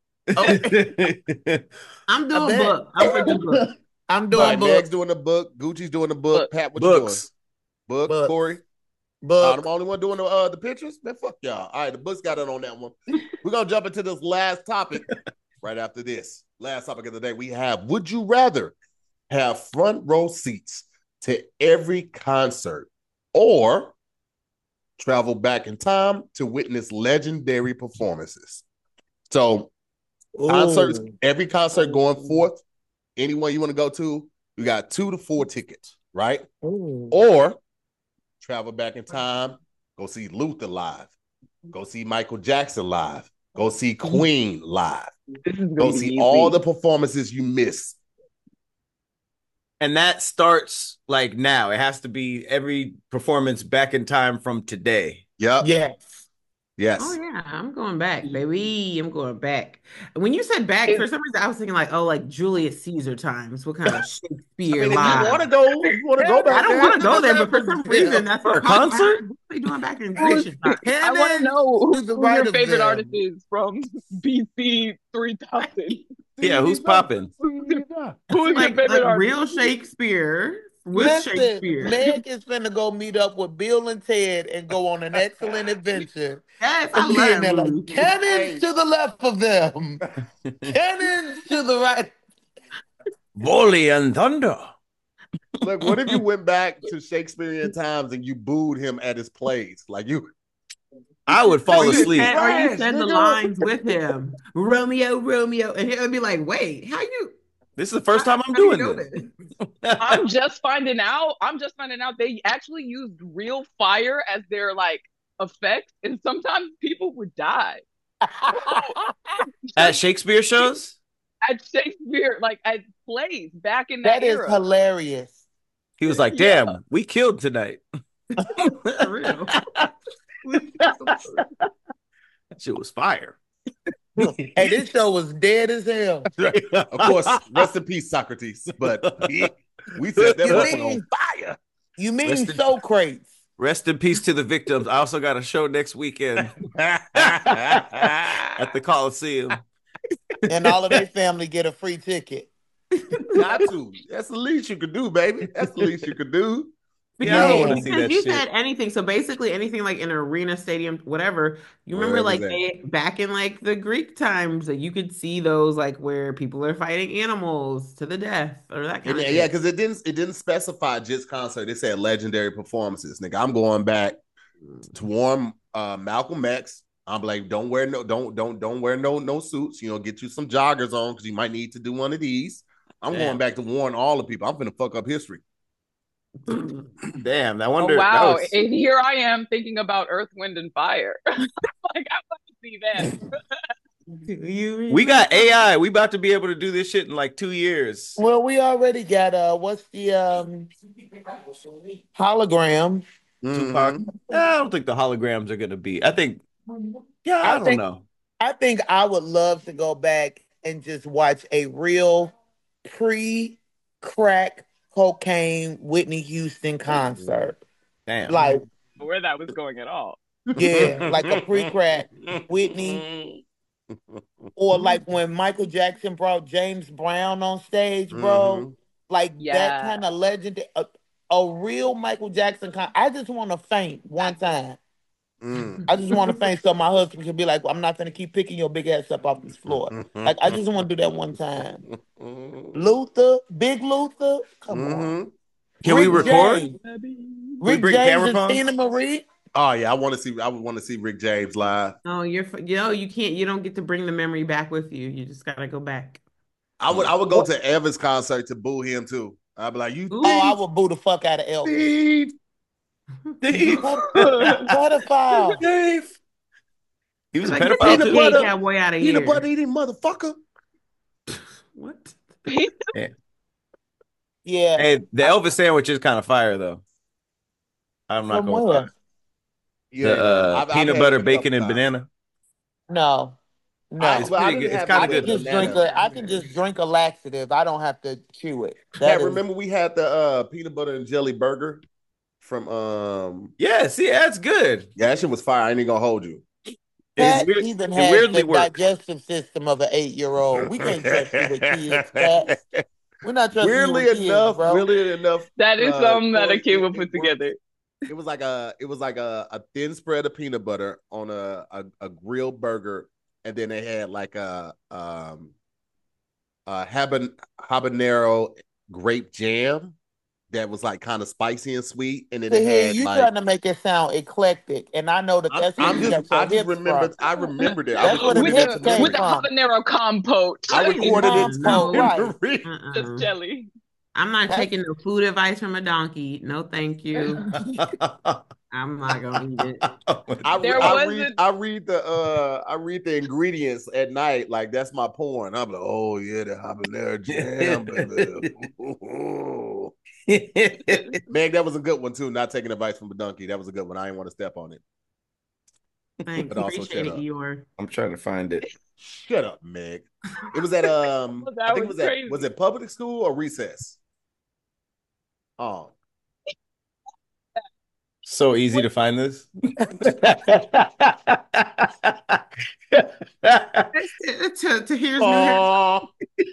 I'm doing bet. book. I'm for the book. I'm All doing right, Meg's books. doing the book. Gucci's doing the book. Book. Pat, what you Books. doing? Book. Books. Corey? I'm Books. the only one doing the pictures? Man, fuck y'all. All right, the book's got it on that one. We're going to jump into this last topic right after this. Last topic of the day, we have, would you rather have front row seats to every concert or travel back in time to witness legendary performances? So concerts, Ooh. every concert going forth, anyone you want to go to, you got 2 to 4 tickets, right? Ooh. Or travel back in time, go see Luther live, go see Michael Jackson live, go see Queen live, This is go gonna be see easy. all the performances you missed. And that starts like now. It has to be every performance back in time from today. Yep. Yes. Yes. Oh yeah, I'm going back, baby. I'm going back. When you said back, for some reason I was thinking like, oh, like Julius Caesar times. What kind of I Shakespeare mean, if you want to live? go, if you want to go back I don't there, want to go there, but for some reason that's For a what popped in my concert? head. What are they doing back in ancient times? I want to know to the who right your of favorite them. artist is from BC 3000. Yeah, who's popping? Who is your Like favorite artist? real Shakespeare with Listen, Shakespeare. Meg is finna go meet up with Bill and Ted and go on an excellent adventure. Yes, I And love being that there like, movie. cannons to the left of them, cannons to the right. Volley and thunder. Look, what if you went back to Shakespearean times and you booed him at his plays? Like you, I would fall Or you asleep. said, or you Trash, said the nigga. lines with him, Romeo, Romeo, and he'll be like, "Wait, how you? This is the first time I'm how do you doing know this. I'm just finding out they actually used real fire as their like effects, and sometimes people would die At Shakespeare shows? at Shakespeare, like at plays back in That that is era. hilarious. He was like, Yeah. damn, we killed tonight. For real." That shit was fire. Hey, this show was dead as hell. of course, rest in peace, Socrates. But we set that You motherfucker mean- on fire. You mean Rest in- Socrates? Rest in peace to the victims. I also got a show next weekend at the Coliseum. And all of their family get a free ticket. Got to. That's the least you could do, baby. That's the least you could do. Yeah, I don't want to Man. see Because that you shit. said anything, so basically anything like in an arena, stadium, whatever. You remember, Wherever like that. back in like the Greek times, that you could see those like where people are fighting animals to the death or that kind And of yeah, because it didn't specify just concert. It said legendary performances. Nigga, I'm going back to warn Malcolm X. I'm like, don't wear no suits. You know, get you some joggers on because you might need to do one of these. I'm Damn. going back to warn all the people. I'm gonna fuck up history. Damn, I Oh wonder. wow! That was- And here I am thinking about Earth, Wind, and Fire. Like I want to see that. we got AI. We about to be able to do this shit in like 2 years. Well, we already got what's the hologram? Tupac. Mhm. I don't think the holograms are gonna be. I think. Yeah, I don't think- know. I think I would love to go back and just watch a real pre-crack cocaine Whitney Houston concert. Damn. Like, Where that was going at all. yeah, like a pre-crack Whitney. Or like when Michael Jackson brought James Brown on stage, bro. Mhm. Like Yeah. that kind of legend. A real Michael Jackson I just want to faint one time. I just want to faint so my husband can be like, I'm not gonna keep picking your big ass up off this floor. Like I just want to do that one time. Luther, Big Luther, come on. Can we Rick record? James. We Rick bring James camera and phones? Tina Marie. Oh yeah, I want to see Rick James live. Oh, you can't. You don't get to bring the memory back with you. You just gotta go back. I would go to Evans concert to boo him too. I'd be like, you Ooh. Oh, I would boo the fuck out of Elvis. Steve. Pedophile. Dave. He was a Like, pedophile get that too. butter. gay cowboy out of Peanut here. butter eating motherfucker. What? Yeah. Hey, the Elvis sandwich is kind of fire though. I'm not From gonna where? lie. The I've peanut had butter, it a bacon, couple and times. banana. No. It's Well, I pretty didn't good. It's have kind I of it can with good. just banana. drink I can just drink a laxative. I don't have to chew it. That is Remember we had the peanut butter and jelly burger from Yeah, see, that's good. yeah, that shit was fire. I ain't even gonna hold you. Pat weird- even it has weirdly the works. digestive system of an 8-year-old. We can't trust you with kids, Pat. We're not trusting you with kids, bro. Weirdly enough, That is something that a Corey, kid will it put works. together. It was like a thin spread of peanut butter on a grilled burger, and then they had like a habanero grape jam that was like kind of spicy and sweet, and then So it here, had you like trying to make it sound eclectic, and I know that that's where you got your I just hips remembered from. I remembered it. I That's where the recorded hips it came With the from. habanero compote. I recorded it Compote, to right. memory. Just jelly. I'm not That's- taking no food advice from a donkey. No, thank you. I'm not gonna eat it. I read the ingredients at night, like that's my porn. I'm like, oh yeah, the habanero jam, baby. Meg, that was a good one too. Not taking advice from a donkey. That was a good one. I didn't want to step on it. Thanks. But also Appreciate shut it, up. Eeyore. I'm trying to find it. Shut up, Meg. It was at I think it was crazy. was it public school or recess? Oh. So easy to find this. To here's new Oh.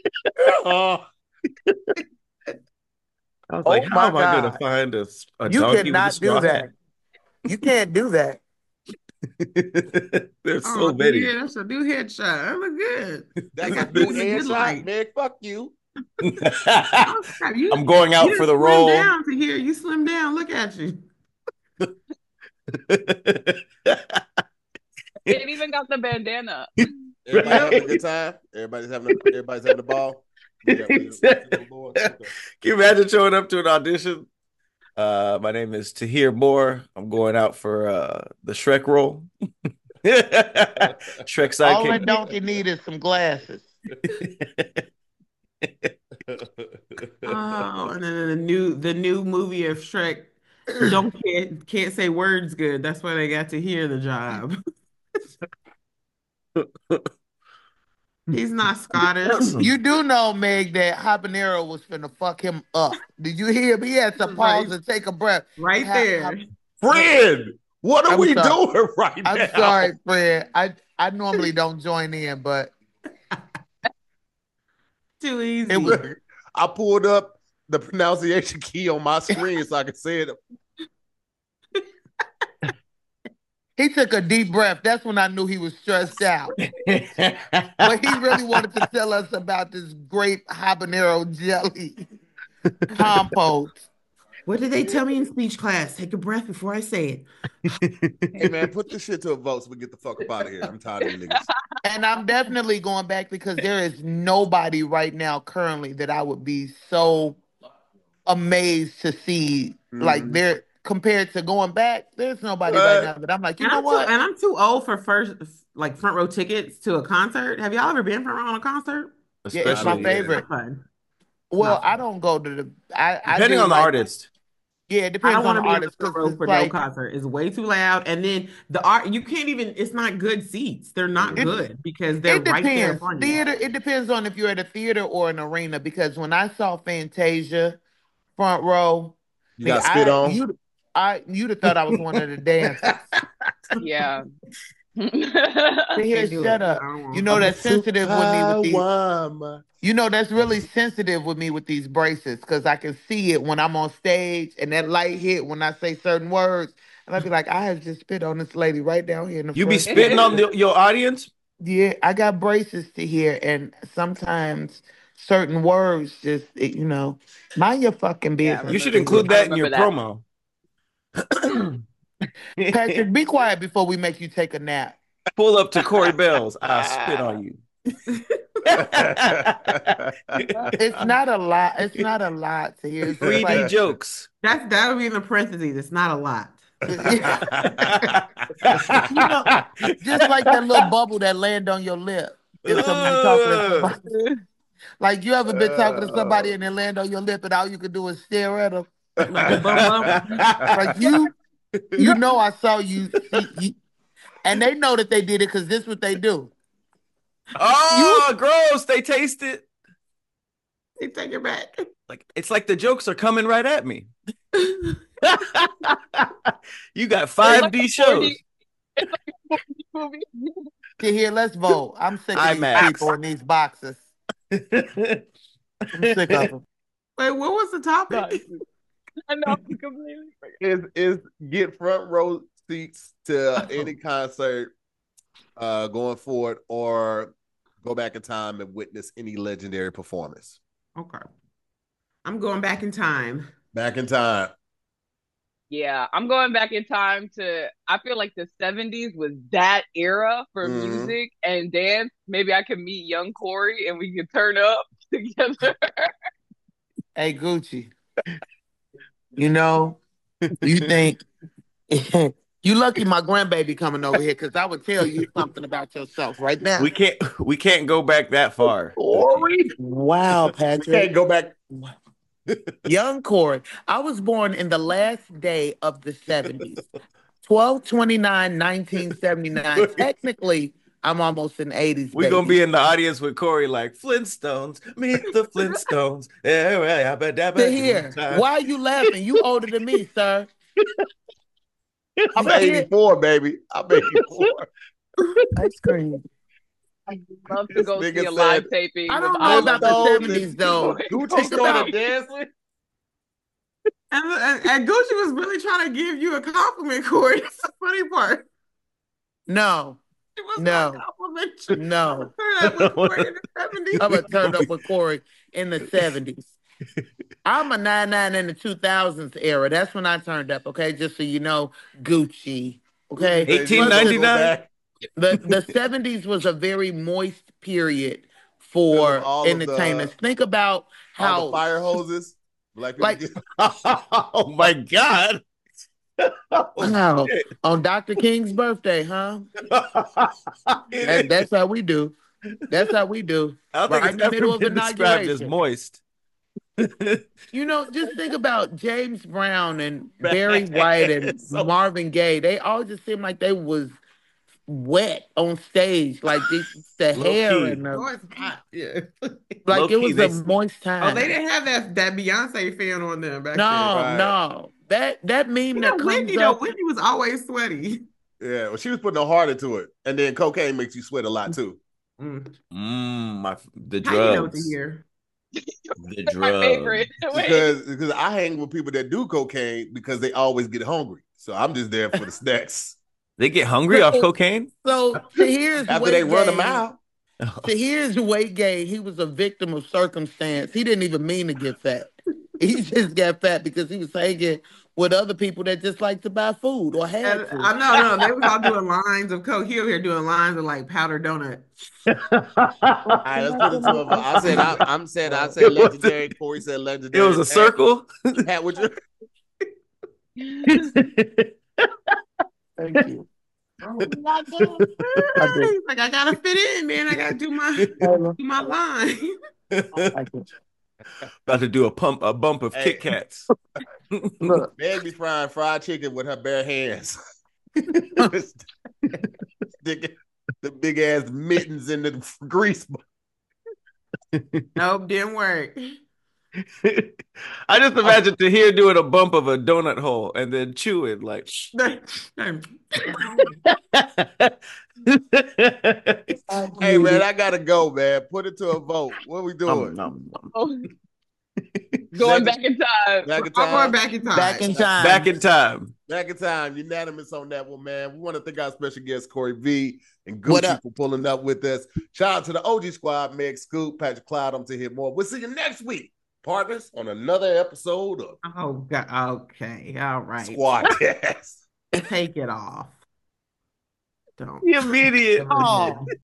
I was Oh like, how my am I going to God. find a You donkey with a cannot straw do that. You can't do that. hat? There's so Oh, many. yeah, that's a new headshot. That look good. That's They a got new this in a good headshot, light. Meg. Fuck you. Oh, crap, you I'm going out you for the slim role. down to here. You slim down. Look at you. It even got the bandana. Everybody having a good time. Everybody's having a ball. Can you imagine showing up to an audition? My name is Tahir Moore. I'm going out for the Shrek role. Shrek All that sidekick. donkey need is some glasses. Oh, and then the new movie of Shrek. Can't say words good. That's why they got to hear the job. He's not Scottish. You do know, Meg, that habanero was finna fuck him up. Did you hear him? He had to pause and take a breath. Right there. Fred, what are I'm we sorry. doing right now? I'm sorry, Fred. I normally don't join in, but Too easy. it was I pulled up the pronunciation key on my screen so I could say it. he took a deep breath. That's when I knew he was stressed out. But he really wanted to tell us about this grape habanero jelly compote. What did they tell me in speech class? Take a breath before I say it. Hey man, put this shit to a vote so we get the fuck up out of here. I'm tired of you niggas. And I'm definitely going back because there is nobody right now currently that I would be so amazed to see. Like there compared to going back, there's nobody right now that I'm like, you know what? And I'm too old for front row tickets to a concert. Have y'all ever been front row on a concert? Yeah, it's my Especially, favorite. Fun. Well, I don't go to the. I depending do on the like- artist. Yeah, it I depends don't on want to the be in the artist front because row it's for like no concert. It's way too loud, and then the art you can't even. It's not good seats. They're not good because they're it right there in depends. front of you. Theater. It depends on if you're at a theater or an arena. Because when I saw Fantasia front row, You got spit on? You'd have thought I was one of the dancers. Yeah. Here, shut up. You know that's sensitive with me with these. You know that's really sensitive with me with these braces because I can see it when I'm on stage and that light hit when I say certain words. And I'd be like, I have just spit on this lady right down here in the You be front. spitting on your audience? Yeah, I got braces to hear, and sometimes certain words just, mind your fucking I business. You should remember. include I that in your remember that. promo. Patrick, be quiet before we make you take a nap. Pull up to Corey Bell's. I'll spit on you. It's not a lot. It's not a lot to hear. It's just 3D like, jokes. That'll be in the parentheses. It's not a lot. just like that little bubble that land on your lip. If somebody talking to somebody. Like you ever been talking to somebody and they land on your lip and all you can do is stare at them? Like a bum. Like you know I saw you, and they know that they did it because this is what they do. Oh, gross. They taste it. They take it back. Like it's like the jokes are coming right at me. You got 5D shows. It's like a 4D movie. Here, let's vote. I'm sick of these IMAX. people in these boxes. I'm sick of them. Wait, what was the topic? I know, I'm completely forgot. is get front row seats to any concert going forward, or go back in time and witness any legendary performance. Okay. I'm going back in time. Back in time. Yeah, I'm going back in time I feel like the 70s was that era for Mhm. music and dance. Maybe I could meet young Corey and we could turn up together. Hey, Gucci. You think you lucky my grandbaby coming over here because I would tell you something about yourself right now. We can't go back that far. Corey. Wow, We can't Patrick. go back. Young Corey. I was born in the last day of the 70s. 12/29/1979. Technically, I'm almost an 80s We're gonna be in the audience with Corey like Flintstones. Meet the Flintstones. To here. Why are you laughing? You older than me, sir. I'm 84, baby. I'm 84. Ice cream. I'd love to go This see nigga a live said- taping. I don't with know about the Flintstones 70s though. Gucci Talk about- started dancing. And Gucci was really trying to give you a compliment, Corey. That's the funny part. No, It was No. not a compliment. no. Turn up with Corey in the 70s. I'm gonna turn up with Corey in the 70s. I'm a 99 in the 2000s era. That's when I turned up, okay? Just so you know, Gucci. Okay. 1899? The 70s was a very moist period for All of the- entertainers. Think about All how the fire hoses. Black people Like- get- Oh my God. wow, on Dr. King's birthday, huh? That's how we do. That's how we do. I think right it's in the middle never of been described as inauguration. moist. Just think about James Brown and Barry White and So- Marvin Gaye. They all just seemed like they was wet on stage, like the Low hair key. and Oh, the, it's hot. Yeah. like Low it key, was they- a moist time. Oh, they didn't have that Beyonce fan on them back No, Right. no, that meme then. that comes Whitney though, up. Whitney was always sweaty. Yeah, well, she was putting a heart into it, and then cocaine makes you sweat a lot too. Mm. The How you know what to drugs. hear? The That's my drugs. favorite. Wait. Because I hang with people that do cocaine because they always get hungry. So I'm just there for the snacks They get hungry off cocaine? So here's after they run them out. Here's weight gain. He was a victim of circumstance. He didn't even mean to get fat. He just got fat because he was hanging with other people that just like to buy food or had And food. I know, they was all doing lines of coke. He over here doing lines of like powdered donut. All right, let's put it to a vote. I said legendary. Corey said It legendary. was a circle. Pat, would you? Thank you. He's like, I gotta fit in, man. I gotta do my line. About to do a bump of Hey. Kit Kats. Look, Meg be frying fried chicken with her bare hands. Sticking the big ass mittens in the grease. Nope, didn't work. I just imagine Tahir doing a bump of a donut hole and then chewing like. Hey man, I gotta go, man. Put it to a vote. What we doing? Going back in time. Back in I'm going time. back in time. back in time. Back in time. Back in time, unanimous on that one, man. We want to thank our special guest, Corey V and What Gucci up? for pulling up with us. Shout out to the OG squad, Meg Scoop, Patrick Cloud. I'm to hear more. We'll see you next week, partners, on another episode of Oh God. Okay. All right. Squadcast. Take it off. Don't. The immediate. Never Oh. did.